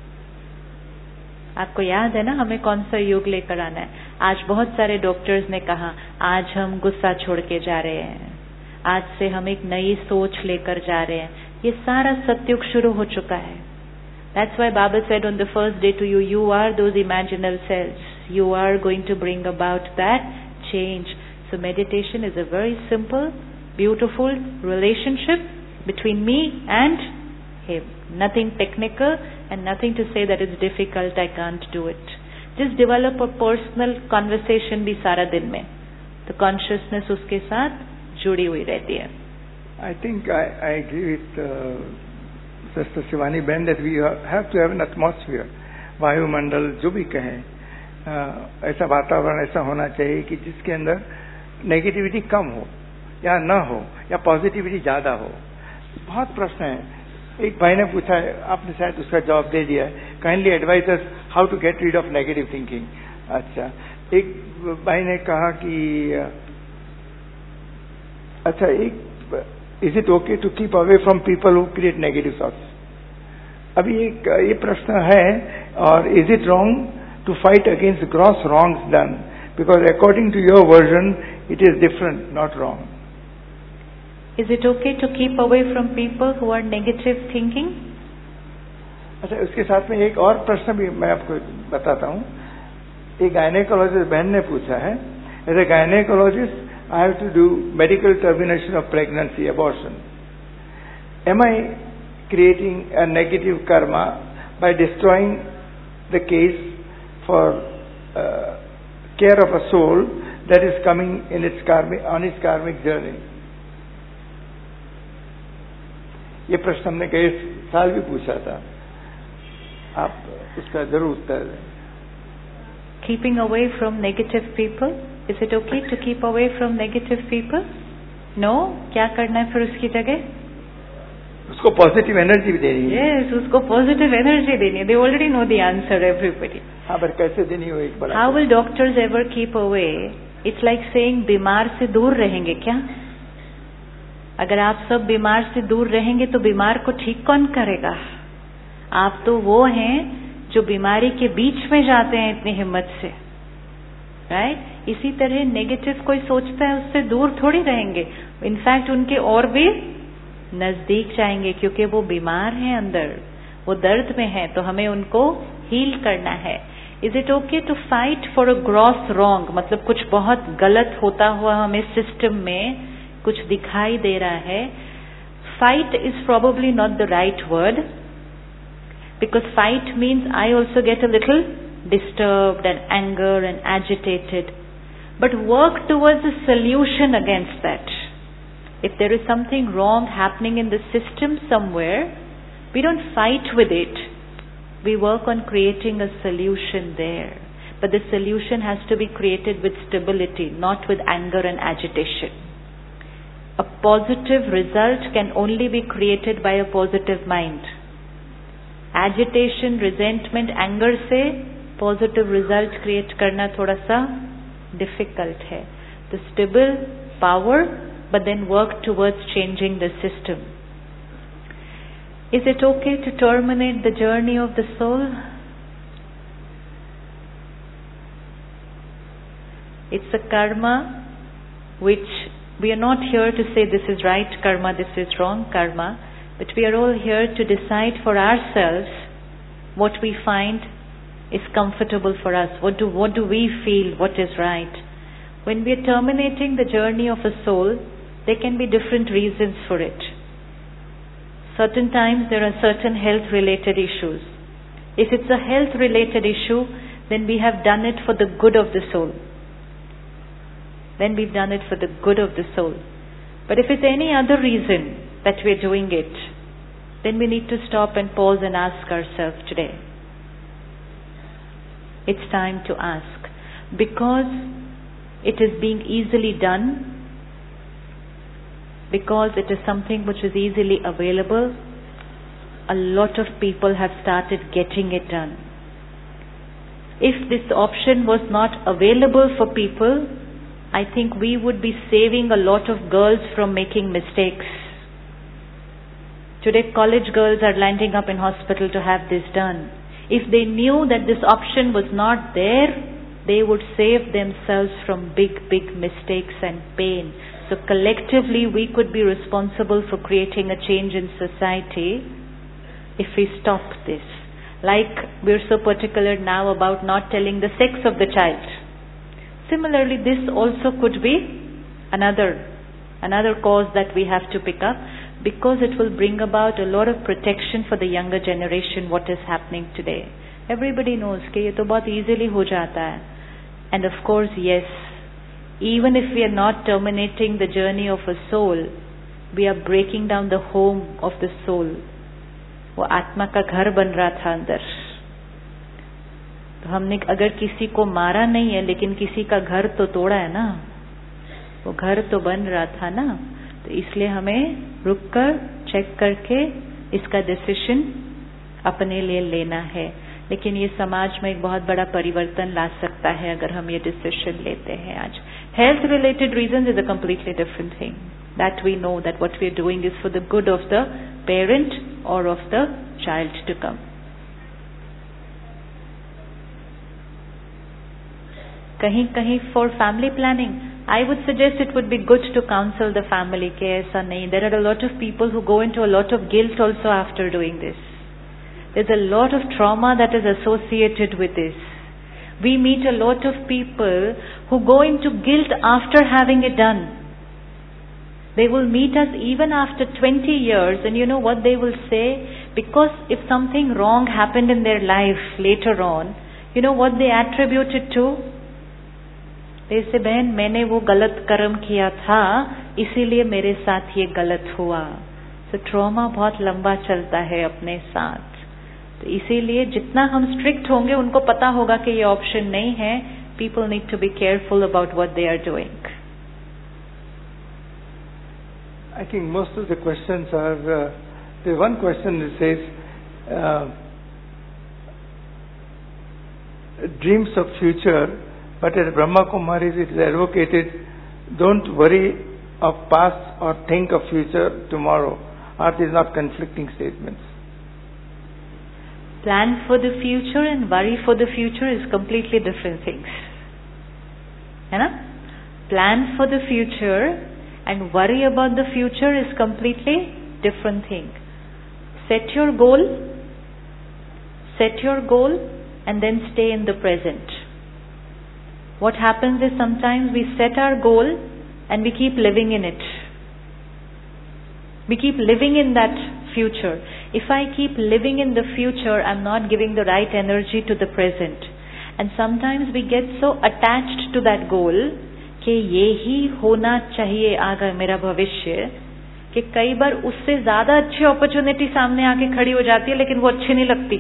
आपको याद है ना हमें कौन सा युग लेकर आना है? आज बहुत सारे डॉक्टर्स ने कहा, आज हम गुस्सा छोड़ के जा रहे हैं, आज से हम एक नई सोच लेकर जा रहे हैं। ये सारा सत्युग शुरू हो चुका है। That's why Baba said on the first day to you, you are those imaginal selves. You are going to bring about that change. So meditation is a very simple, beautiful relationship between me and him. Nothing technical and nothing to say that it's difficult, I can't do it. Just develop a personal conversation भी सारा दिन में, तो consciousness उसके साथ जुड़ी हुई रहती है। I think I, I agree with uh, Sister Shivani Ben that we have to have an atmosphere, वायुमंडल जो भी कहें, uh, ऐसा वातावरण ऐसा होना चाहिए कि जिसके अंदर नेगेटिविटी कम हो या न हो, या पॉजिटिविटी ज्यादा हो। बहुत प्रश्न है। एक भाई ने पूछा है, आपने शायद उसका जवाब दे दिया है, kindly advise us how to get rid of negative thinking. अच्छा, एक भाई ने कहा कि अच्छा, एक is it okay to keep away from people who create negative thoughts? अभी एक ये प्रश्न है, और is it wrong to fight against gross wrongs done, because according to your version it is different, not wrong. Is it okay to keep away from people who are negative thinking? अच्छा, उसके साथ में एक और प्रश्न भी मैं आपको बताता हूँ। एक गायनेकोलॉजिस्ट बहन ने पूछा है, as a gynaecologist I have to do medical termination of pregnancy, abortion. Am I creating a negative karma by destroying the case for care of a soul that is coming in its karmic on its karmic journey? ये प्रश्न हमने कई साल भी पूछा था, आप उसका जरूर उत्तर दें। Keeping away from negative people? Is it okay to keep away from negative people? No? क्या करना है फिर उसकी जगह? उसको पॉजिटिव एनर्जी भी देनी है. Yes, उसको पॉजिटिव एनर्जी देनी है. They already know the answer, everybody. हाँ, पर कैसे देनी हो एक बार. How will doctors ever keep away? It's like saying बीमार से दूर रहेंगे क्या? अगर आप सब बीमार से दूर रहेंगे तो बीमार को ठीक कौन करेगा? आप तो वो हैं जो बीमारी के बीच में जाते हैं इतनी हिम्मत से, राइट? इसी तरह नेगेटिव कोई सोचता है उससे दूर थोड़ी रहेंगे. इनफैक्ट उनके और भी नजदीक जाएंगे, क्योंकि वो बीमार हैं अंदर, वो दर्द में है, तो हमें उनको हील करना है. Is it okay to fight for a gross wrong? मतलब कुछ बहुत गलत होता हुआ हमें सिस्टम में कुछ दिखाई दे रहा है. Fight is probably not the right word, because fight means I also get a little disturbed and anger and agitated. But work towards a solution against that. If there is something wrong happening in the system somewhere, we don't fight with it. We work on creating a solution there. But the solution has to be created with stability, not with anger and agitation. A positive result can only be created by a positive mind. Agitation, resentment, anger से positive result create करना थोड़ा सा difficult है. The stable power, but then work towards changing the system. Is it okay to terminate the journey of the soul? It's a karma which we are not here to say this is right karma, this is wrong karma. But we are all here to decide for ourselves what we find is comfortable for us. What do, what do we feel, what is right. When we are terminating the journey of a soul, there can be different reasons for it. Certain times there are certain health related issues. If it's a health related issue, then we have done it for the good of the soul. Then we've done it for the good of the soul. But if it's any other reason that we are doing it, then we need to stop and pause and ask ourselves today. It's time to ask. Because it is being easily done, because it is something which is easily available, a lot of people have started getting it done. If this option was not available for people, I think we would be saving a lot of girls from making mistakes. Today college girls are landing up in hospital to have this done. If they knew that this option was not there, they would save themselves from big, big mistakes and pain. So collectively we could be responsible for creating a change in society if we stop this. Like we're so particular now about not telling the sex of the child. Similarly, this also could be another, another cause that we have to pick up, because it will bring about a lot of protection for the younger generation, what is happening today. Everybody knows कि ये तो बहुत easily हो जाता है. And of course, yes, even if we are not terminating the journey of a soul, we are breaking down the home of the soul. वो आत्मा का घर बन रहा था अंदर. तो हमने अगर किसी को मारा नहीं है, लेकिन किसी का घर तो तोड़ा है ना, वो घर तो बन रहा था ना. तो इसलिए हमें रुककर चेक करके इसका डिसीजन अपने लिए लेना है. लेकिन ये समाज में एक बहुत बड़ा परिवर्तन ला सकता है अगर हम ये डिसीजन लेते हैं आज. Health related reasons is a completely different thing. That we know that what we are doing is for the good of the parent or of the child to come. कहीं कहीं for family planning, I would suggest it would be good to counsel the family कि ऐसा नहीं. There are a lot of people who go into a lot of guilt also after doing this. There's a lot of trauma that is associated with this. We meet a lot of people who go into guilt after having it done. They will meet us even after twenty years, and you know what they will say? Because if something wrong happened in their life later on, you know what they attribute it to? जैसे बहन मैंने वो गलत कर्म किया था इसीलिए मेरे साथ ये गलत हुआ. So trauma बहुत लंबा चलता है अपने साथ. तो इसीलिए जितना हम स्ट्रिक्ट होंगे उनको पता होगा कि ये ऑप्शन नहीं है. People need to be careful about what they are doing. I think most of the questions are, uh, the one question that says, uh, dreams of future, but at Brahma Kumaris it is advocated, don't worry of past or think of future tomorrow. Are these not conflicting statements? Plan for the future and worry for the future is completely different things. है ना? Plan for the future and worry about the future is completely different thing. Set your goal, set your goal and then stay in the present. What happens is sometimes we set our goal and we keep living in it. We keep living in that future. If I keep living in the future, I'm not giving the right energy to the present. And sometimes we get so attached to that goal कि ये ही होना चाहिए आगे मेरा भविष्य, कि कई बार उससे ज्यादा अच्छी अपॉर्चुनिटी सामने आके खड़ी हो जाती है, लेकिन वो अच्छी नहीं लगती.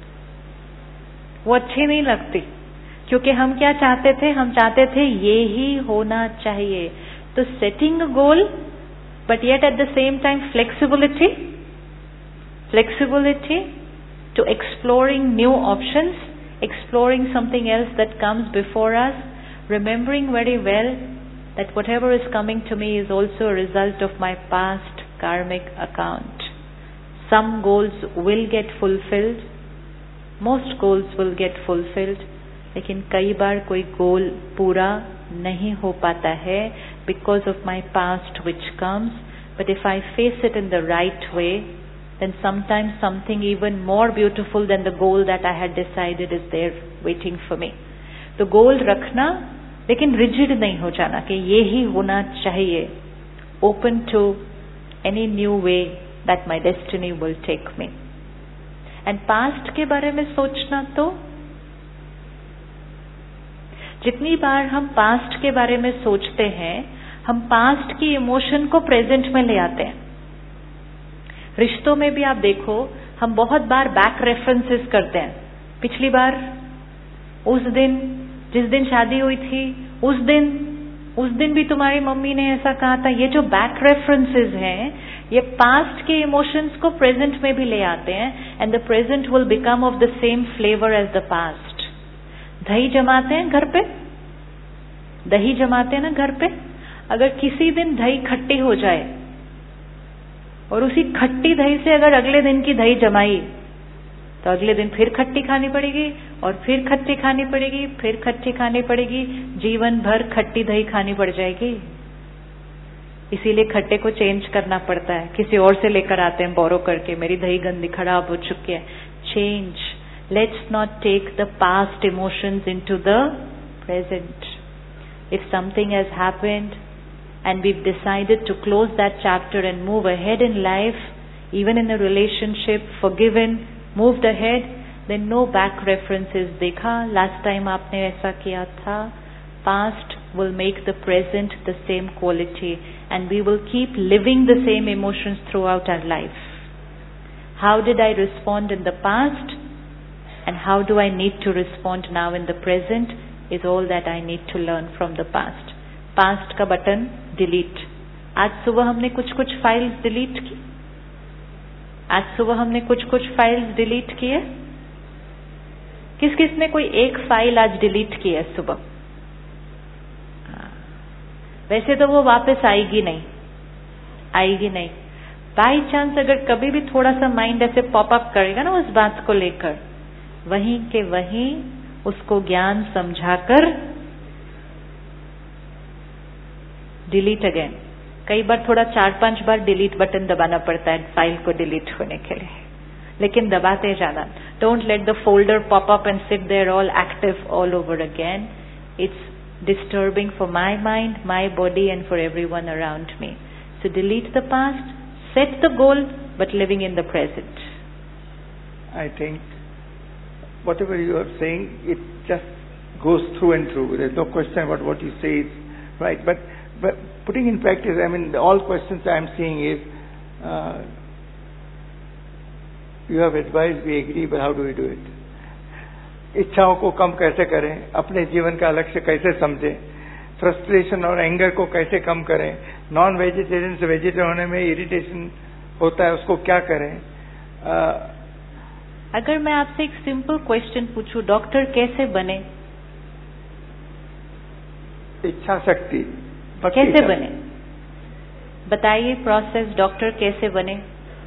वो अच्छी नहीं लगती क्योंकि हम क्या चाहते थे? हम चाहते थे ये ही होना चाहिए. तो setting a goal but yet at the same time flexibility, flexibility to exploring new options, exploring something else that comes before us, remembering very well that whatever is coming to me is also a result of my past karmic account. Some goals will get fulfilled, most goals will get fulfilled, लेकिन कई बार कोई गोल पूरा नहीं हो पाता है because of my past which comes. But if I face it in the right way, then sometimes something even more beautiful than the goal that I had decided is there waiting for me. तो गोल रखना, लेकिन rigid नहीं हो जाना कि ये ही होना चाहिए. Open to any new way that my destiny will take me. And past के बारे में सोचना, तो जितनी बार हम पास्ट के बारे में सोचते हैं, हम पास्ट की इमोशन को प्रेजेंट में ले आते हैं. रिश्तों में भी आप देखो, हम बहुत बार बैक रेफरेंसेस करते हैं. पिछली बार, उस दिन, जिस दिन शादी हुई थी, उस दिन उस दिन भी तुम्हारी मम्मी ने ऐसा कहा था. ये जो बैक रेफरेंसेस हैं, ये पास्ट के इमोशंस को प्रेजेंट में भी ले आते हैं. And the present will become of the same flavour as the past. दही जमाते हैं घर पे, दही जमाते हैं ना घर पे. अगर किसी दिन दही खट्टी हो जाए और उसी खट्टी दही से अगर अगले दिन की दही जमाई, तो अगले दिन फिर खट्टी खानी पड़ेगी और फिर खट्टी खानी पड़ेगी, फिर खट्टी खानी पड़ेगी. जीवन भर खट्टी दही खानी पड़ जाएगी. इसीलिए खट्टे को चेंज करना पड़ता है. किसी और से लेकर आते हैं बोरो करके, मेरी दही गंदी खराब हो चुकी है. Change. Let's not take the past emotions into the present. If something has happened and we've decided to close that chapter and move ahead in life, even in a relationship, forgiven, moved ahead, then no back references. देखा last time आपने ऐसा किया था. Past will make the present the same quality and we will keep living the same emotions throughout our life. How did I respond in the past? And how do I need to respond now in the present is all that I need to learn from the past. Past का button delete. आज सुबह हमने कुछ कुछ files delete की. आज सुबह हमने कुछ कुछ फाइल्स डिलीट किए. किस किस ने कोई एक फाइल आज डिलीट की है सुबह? वैसे तो वो वापस आएगी नहीं, आएगी नहीं. बाई चांस अगर कभी भी थोड़ा सा माइंड ऐसे पॉप अप करेगा ना उस बात को लेकर, वहीं के वहीं उसको ज्ञान समझाकर डिलीट अगेन. कई बार थोड़ा चार पांच बार डिलीट बटन दबाना पड़ता है फाइल को डिलीट होने के लिए, लेकिन दबाते जाना. Don't let the folder pop up and sit there all active all over again. It's disturbing for my mind, my body and for everyone around me. So delete the past, set the goal, but living in the present. I think whatever you are saying, it just goes through and through. There's no question about what you say is right. But, but putting in practice, I mean, all questions I'm seeing is, uh, You have advised, we agree, but how do we do it? इच्छाओं को कम कैसे करें, अपने जीवन का लक्ष्य कैसे समझें, फ्रस्ट्रेशन और एंगर को कैसे कम करें, नॉन वेजिटेरियन से वेजिटेरियन होने में इरिटेशन होता है, उसको क्या करें? आ, अगर मैं आपसे एक सिंपल क्वेश्चन पूछूं, डॉक्टर कैसे बने? इच्छा शक्ति कैसे बने? बताइए प्रोसेस, डॉक्टर कैसे बने?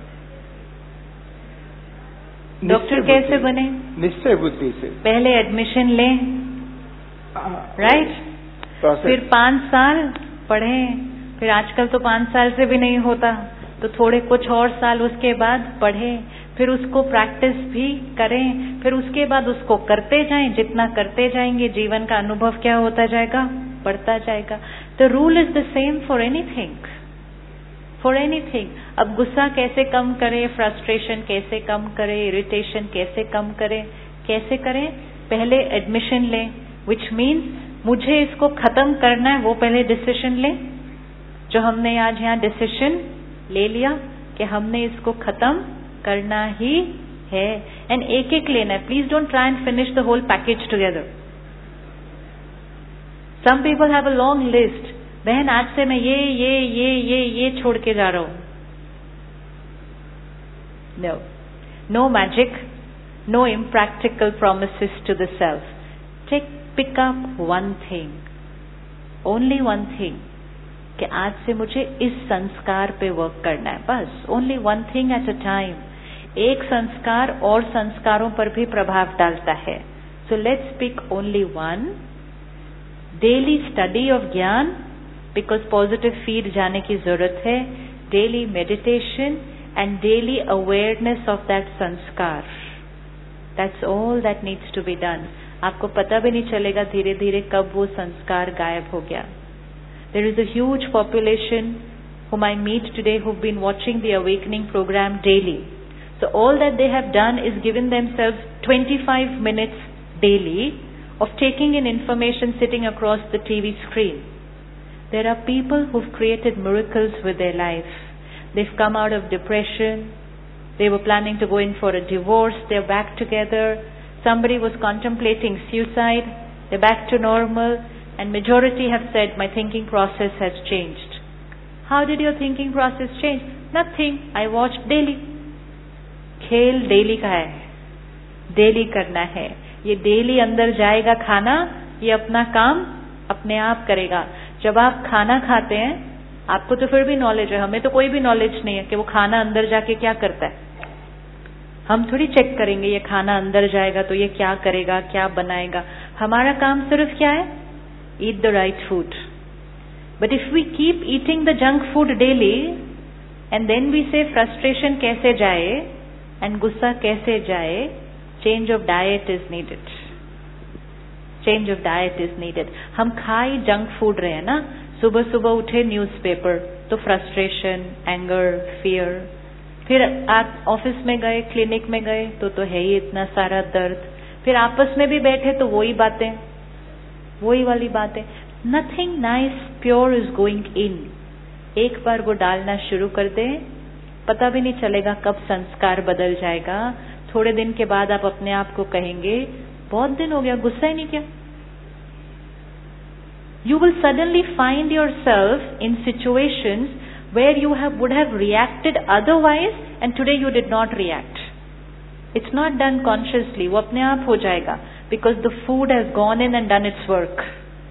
डॉक्टर कैसे बने? निश्चय बुद्धि से। पहले एडमिशन लें, राइट, फिर पांच साल पढ़ें, फिर आजकल तो पांच साल से भी नहीं होता, तो थोड़े कुछ और साल उसके बाद पढ़ें, फिर उसको प्रैक्टिस भी करें, फिर उसके बाद उसको करते जाएं, जितना करते जाएंगे जीवन का अनुभव क्या होता जाएगा, बढ़ता जाएगा। The rule is the same for anything, for anything. अब गुस्सा कैसे कम करें, फ्रस्ट्रेशन कैसे कम करें, इरिटेशन कैसे कम करें, कैसे करें? पहले एडमिशन लें, विच मीन्स मुझे इसको खत्म करना है, वो पहले डिसीजन लें, जो हमने आज यहाँ डिसीजन ले लिया कि हमने इसको खत्म करना ही है, एंड एक एक लेना है। Please don't try and finish the whole package together. Some people have a long list, बहन आज से मैं ये ये ये ये ये छोड़ के जा रहा हूं। No, no magic, no impractical promises to the self. Take pick up one thing, only one thing, कि आज से मुझे इस संस्कार पे वर्क करना है, बस only one thing at a time. एक संस्कार और संस्कारों पर भी प्रभाव डालता है, so let's pick only one. Daily study of gyan, because positive feed जाने की जरूरत है, daily meditation and daily awareness of that sanskar. That's all that needs to be done. आपको पता भी नहीं चलेगा धीरे धीरे कब वो संस्कार गायब हो गया। There is a huge population whom I meet today who've been watching the Awakening program daily. So all that they have done is given themselves twenty-five minutes daily of taking in information sitting across the T V screen. There are people who've created miracles with their life. They've come out of depression. They were planning to go in for a divorce. They're back together. Somebody was contemplating suicide. They're back to normal. And majority have said, my thinking process has changed. How did your thinking process change? Nothing. I watched daily. खेल daily का है, daily करना है। ये daily अंदर जाएगा खाना, ये अपना काम अपने आप करेगा। जब आप खाना खाते हैं, आपको तो फिर भी नॉलेज है, हमें तो कोई भी नॉलेज नहीं है कि वो खाना अंदर जाके क्या करता है। हम थोड़ी चेक करेंगे ये खाना अंदर जाएगा तो ये क्या करेगा, क्या बनाएगा। हमारा काम सिर्फ क्या है? Eat the right food. But if we keep eating the junk food daily and then we say frustration कैसे जाए and गुस्सा कैसे जाए, change of diet is needed. Change of diet is needed. हम खा ही junk food रहे हैं ना, सुबह सुबह उठे न्यूज़पेपर तो फ्रस्ट्रेशन, एंगर, फियर, फिर आप ऑफिस में गए, क्लिनिक में गए तो तो है ही इतना सारा दर्द, फिर आपस में भी बैठे तो वही बातें, वही वाली बात है। Nothing nice pure is going in. एक बार वो डालना शुरू कर दे, पता भी नहीं चलेगा कब संस्कार बदल जाएगा। थोड़े दिन के बाद आप अपने आप को कहेंगे, बहुत दिन हो गया गुस्सा ही नहीं किया। You will suddenly find yourself in situations where you have would have reacted otherwise and today you did not react. It's not done consciously, वो अपने आप हो जाएगा, because the food has gone in and done its work.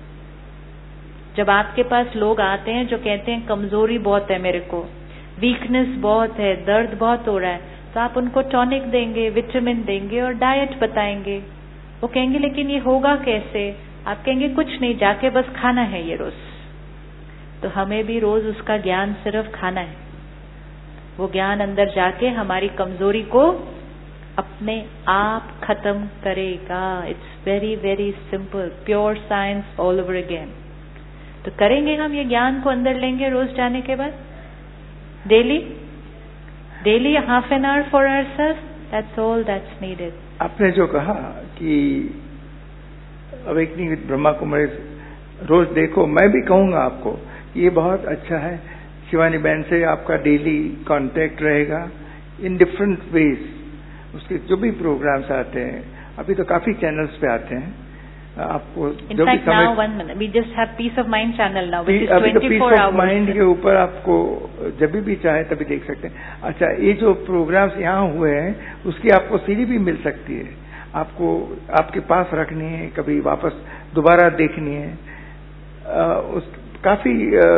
जब आपके पास लोग आते हैं जो कहते हैं कमजोरी बहुत है मेरे को, वीकनेस बहुत है, दर्द बहुत हो रहा है, तो आप उनको टॉनिक देंगे, विटामिन देंगे और डाइट बताएंगे। वो कहेंगे लेकिन ये होगा कैसे? आप कहेंगे कुछ नहीं, जाके बस खाना है ये रोज। तो हमें भी रोज उसका ज्ञान सिर्फ खाना है। वो ज्ञान अंदर जाके हमारी कमजोरी को अपने आप खत्म करेगा। It's very very simple, pure science all over again. तो करेंगे हम, ये ज्ञान को अंदर लेंगे रोज जाने के बाद, daily daily half an hour for ourselves, that's all that's needed. आपने जो कहा कि अवेकनिंग विद ब्रह्मा कुमारी रोज देखो, मैं भी कहूंगा आपको ये बहुत अच्छा है। शिवानी बहन से आपका डेली कांटेक्ट रहेगा इन डिफरेंट वेज। उसके जो भी प्रोग्राम्स आते हैं, अभी तो काफी चैनल्स पे आते हैं, आपको In जो fact, भी now समझ, one minute, we just have Peace of Mind channel now, which is अभी तो piece twenty-four of hours. Mind के ऊपर आपको जब भी चाहे तभी देख सकते हैं. अच्छा, ये जो प्रोग्राम्स यहाँ हुए हैं उसकी आपको सीडी भी मिल सकती है, आपको आपके पास रखनी है, कभी वापस दोबारा देखनी है. आ, उस काफी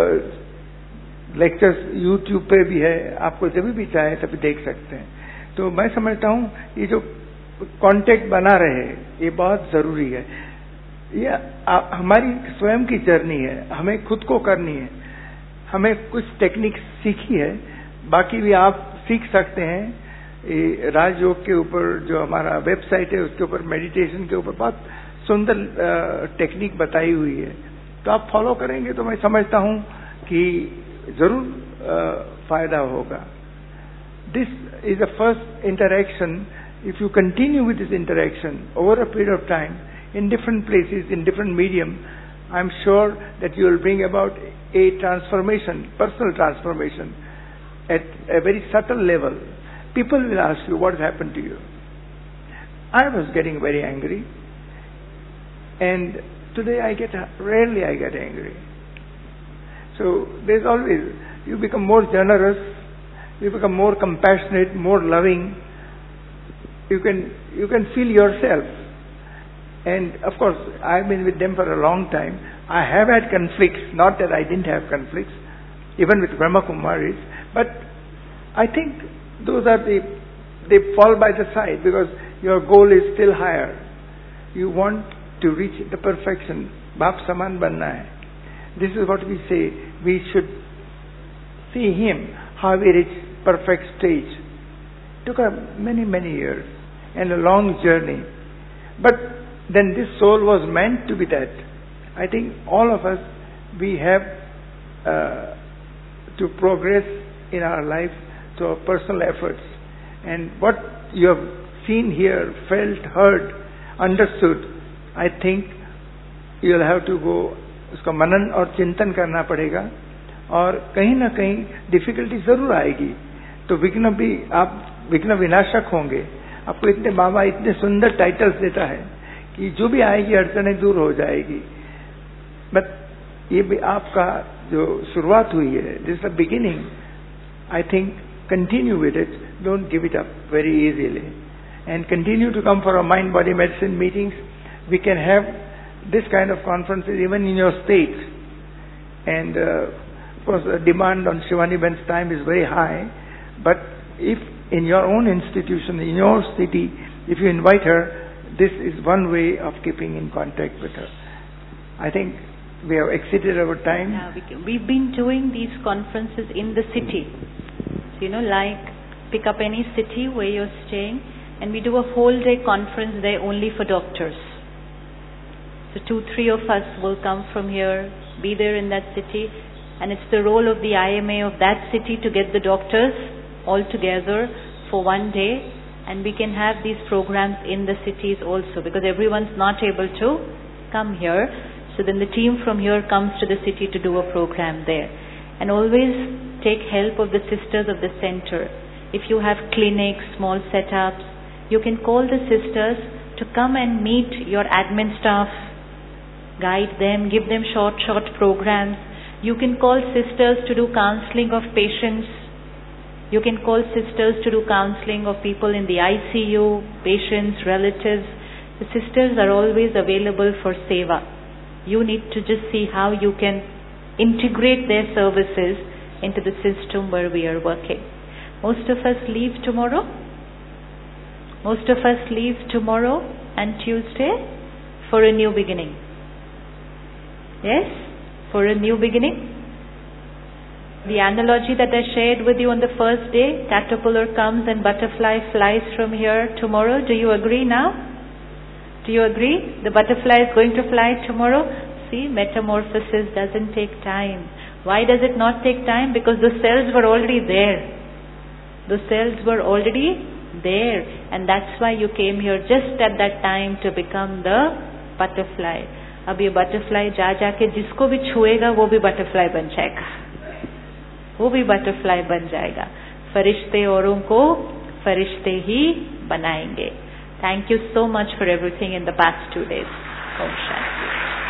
लेक्चर्स यूट्यूब पे भी है, आपको जब भी चाहे तभी देख सकते हैं. तो मैं समझता हूँ ये जो कांटेक्ट बना रहे ये बहुत जरूरी है. ये आ, हमारी स्वयं की जर्नी है, हमें खुद को करनी है. हमें कुछ टेक्निक सीखी है, बाकी भी आप सीख सकते हैं. ये राजयोग के ऊपर जो हमारा वेबसाइट है उसके ऊपर मेडिटेशन के ऊपर बहुत सुंदर टेक्निक बताई हुई है, तो आप फॉलो करेंगे तो मैं समझता हूँ कि जरूर फायदा होगा. This is the first interaction. If you continue with this interaction over a period of time in different places, in different medium, I am sure that you will bring about a transformation, personal transformation at a very subtle level. People will ask you what has happened to you. I was getting very angry, and today I get, rarely I get angry. So there's always, you become more generous, you become more compassionate, more loving. You can, you can feel yourself. And of course, I've been with them for a long time. I have had conflicts, not that I didn't have conflicts, even with Brahma Kumaris, but I think those are the, they fall by the side because your goal is still higher. You want to reach the perfection. Baap Saman banna hai. This is what we say. We should see him, how he reached perfect stage. It took a many, many years and a long journey. But then this soul was meant to be that. I think all of us, we have uh, to progress in our life through our personal efforts. And what you have seen here, felt, heard, understood, I think you will have to go, उसका मनन और चिंतन करना पड़ेगा, और कहीं ना कहीं difficulty जरूर आएगी. तो विघ्न भी, आप विघ्न विनाशक होंगे. आपको इतने बाबा इतने सुंदर टाइटल्स देता है कि जो भी आएगी अड़चनें दूर हो जाएगी. बट ये भी आपका जो शुरुआत हुई है, this is the beginning. I think continue with it, don't give it up very easily, and continue to come for a mind body medicine meetings. We can have this kind of conferences even in your state, and uh, of course the demand on Shivani Ben's time is very high, but if in your own institution, in your city, if you invite her, this is one way of keeping in contact with her. I think we have exceeded our time. Yeah, we can, we've been doing these conferences in the city. So, you know, like pick up any city where you're staying, and we do a whole day conference there only for doctors. So two, three of us will come from here, be there in that city, and it's the role of the I M A of that city to get the doctors all together for one day, and we can have these programs in the cities also, because everyone's not able to come here. So then the team from here comes to the city to do a program there. And always take help of the sisters of the center. If you have clinics, small setups, you can call the sisters to come and meet your admin staff, guide them, give them short, short programs. You can call sisters to do counseling of patients. You can call sisters to do counseling of people in the I C U, patients, relatives. The sisters are always available for seva. You need to just see how you can integrate their services into the system where we are working. Most of us leave tomorrow. Most of us leave tomorrow and Tuesday for a new beginning. Yes? For a new beginning. The analogy that I shared with you on the first day, caterpillar comes and butterfly flies from here tomorrow. Do you agree now? Do you agree? The butterfly is going to fly tomorrow. See, metamorphosis doesn't take time. Why does it not take time? Because the cells were already there. The cells were already there. And that's why you came here just at that time to become the butterfly. अब ये butterfly जा जाके जिसको भी छुएगा वो भी butterfly बन जाएगा, वो भी बटरफ्लाई बन जाएगा. फरिश्ते औरों को फरिश्ते ही बनाएंगे. Thank you so much for everything in the past two days. Om Shanti.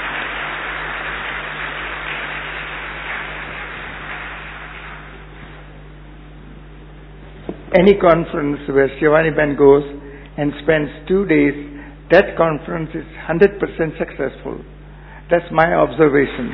Any conference where Shivani Ben goes and spends two days, that conference is one hundred percent successful. That's my observation.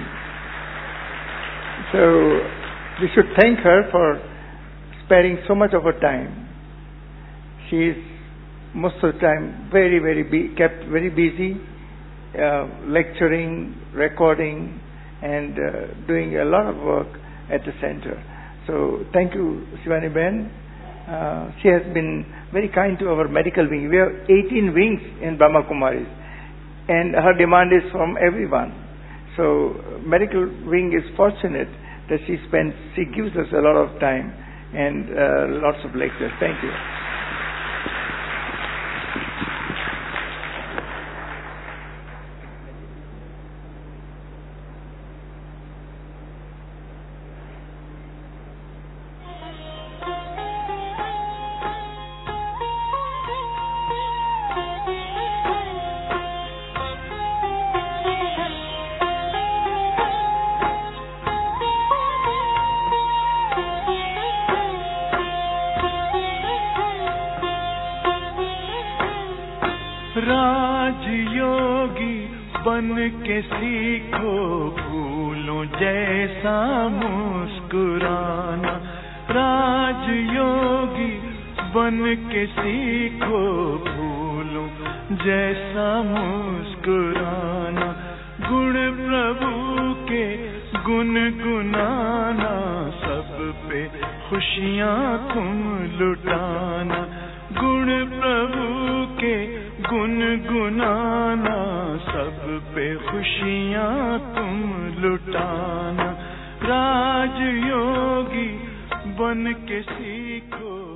So we should thank her for sparing so much of her time. She is most of the time very, very be, kept very busy, uh, lecturing, recording, and uh, doing a lot of work at the center. So thank you, Shivani Ben. Uh, she has been very kind to our medical wing. We have eighteen wings in Brahma Kumaris, and her demand is from everyone. So medical wing is fortunate that she spends, she gives us a lot of time and uh, lots of lectures. Thank you. राजयोगी बन के सीखो फूलों जैसा मुस्कुराना. राजयोगी बन के सीखो फूलों जैसा मुस्कुराना. गुण प्रभु के गुण गुनाना, सब पे खुशियाँ तुम लुटाना. गुण प्रभु के गुण गुनाना, सब पे खुशियाँ तुम लुटाना. राजयोगी बन के सीखो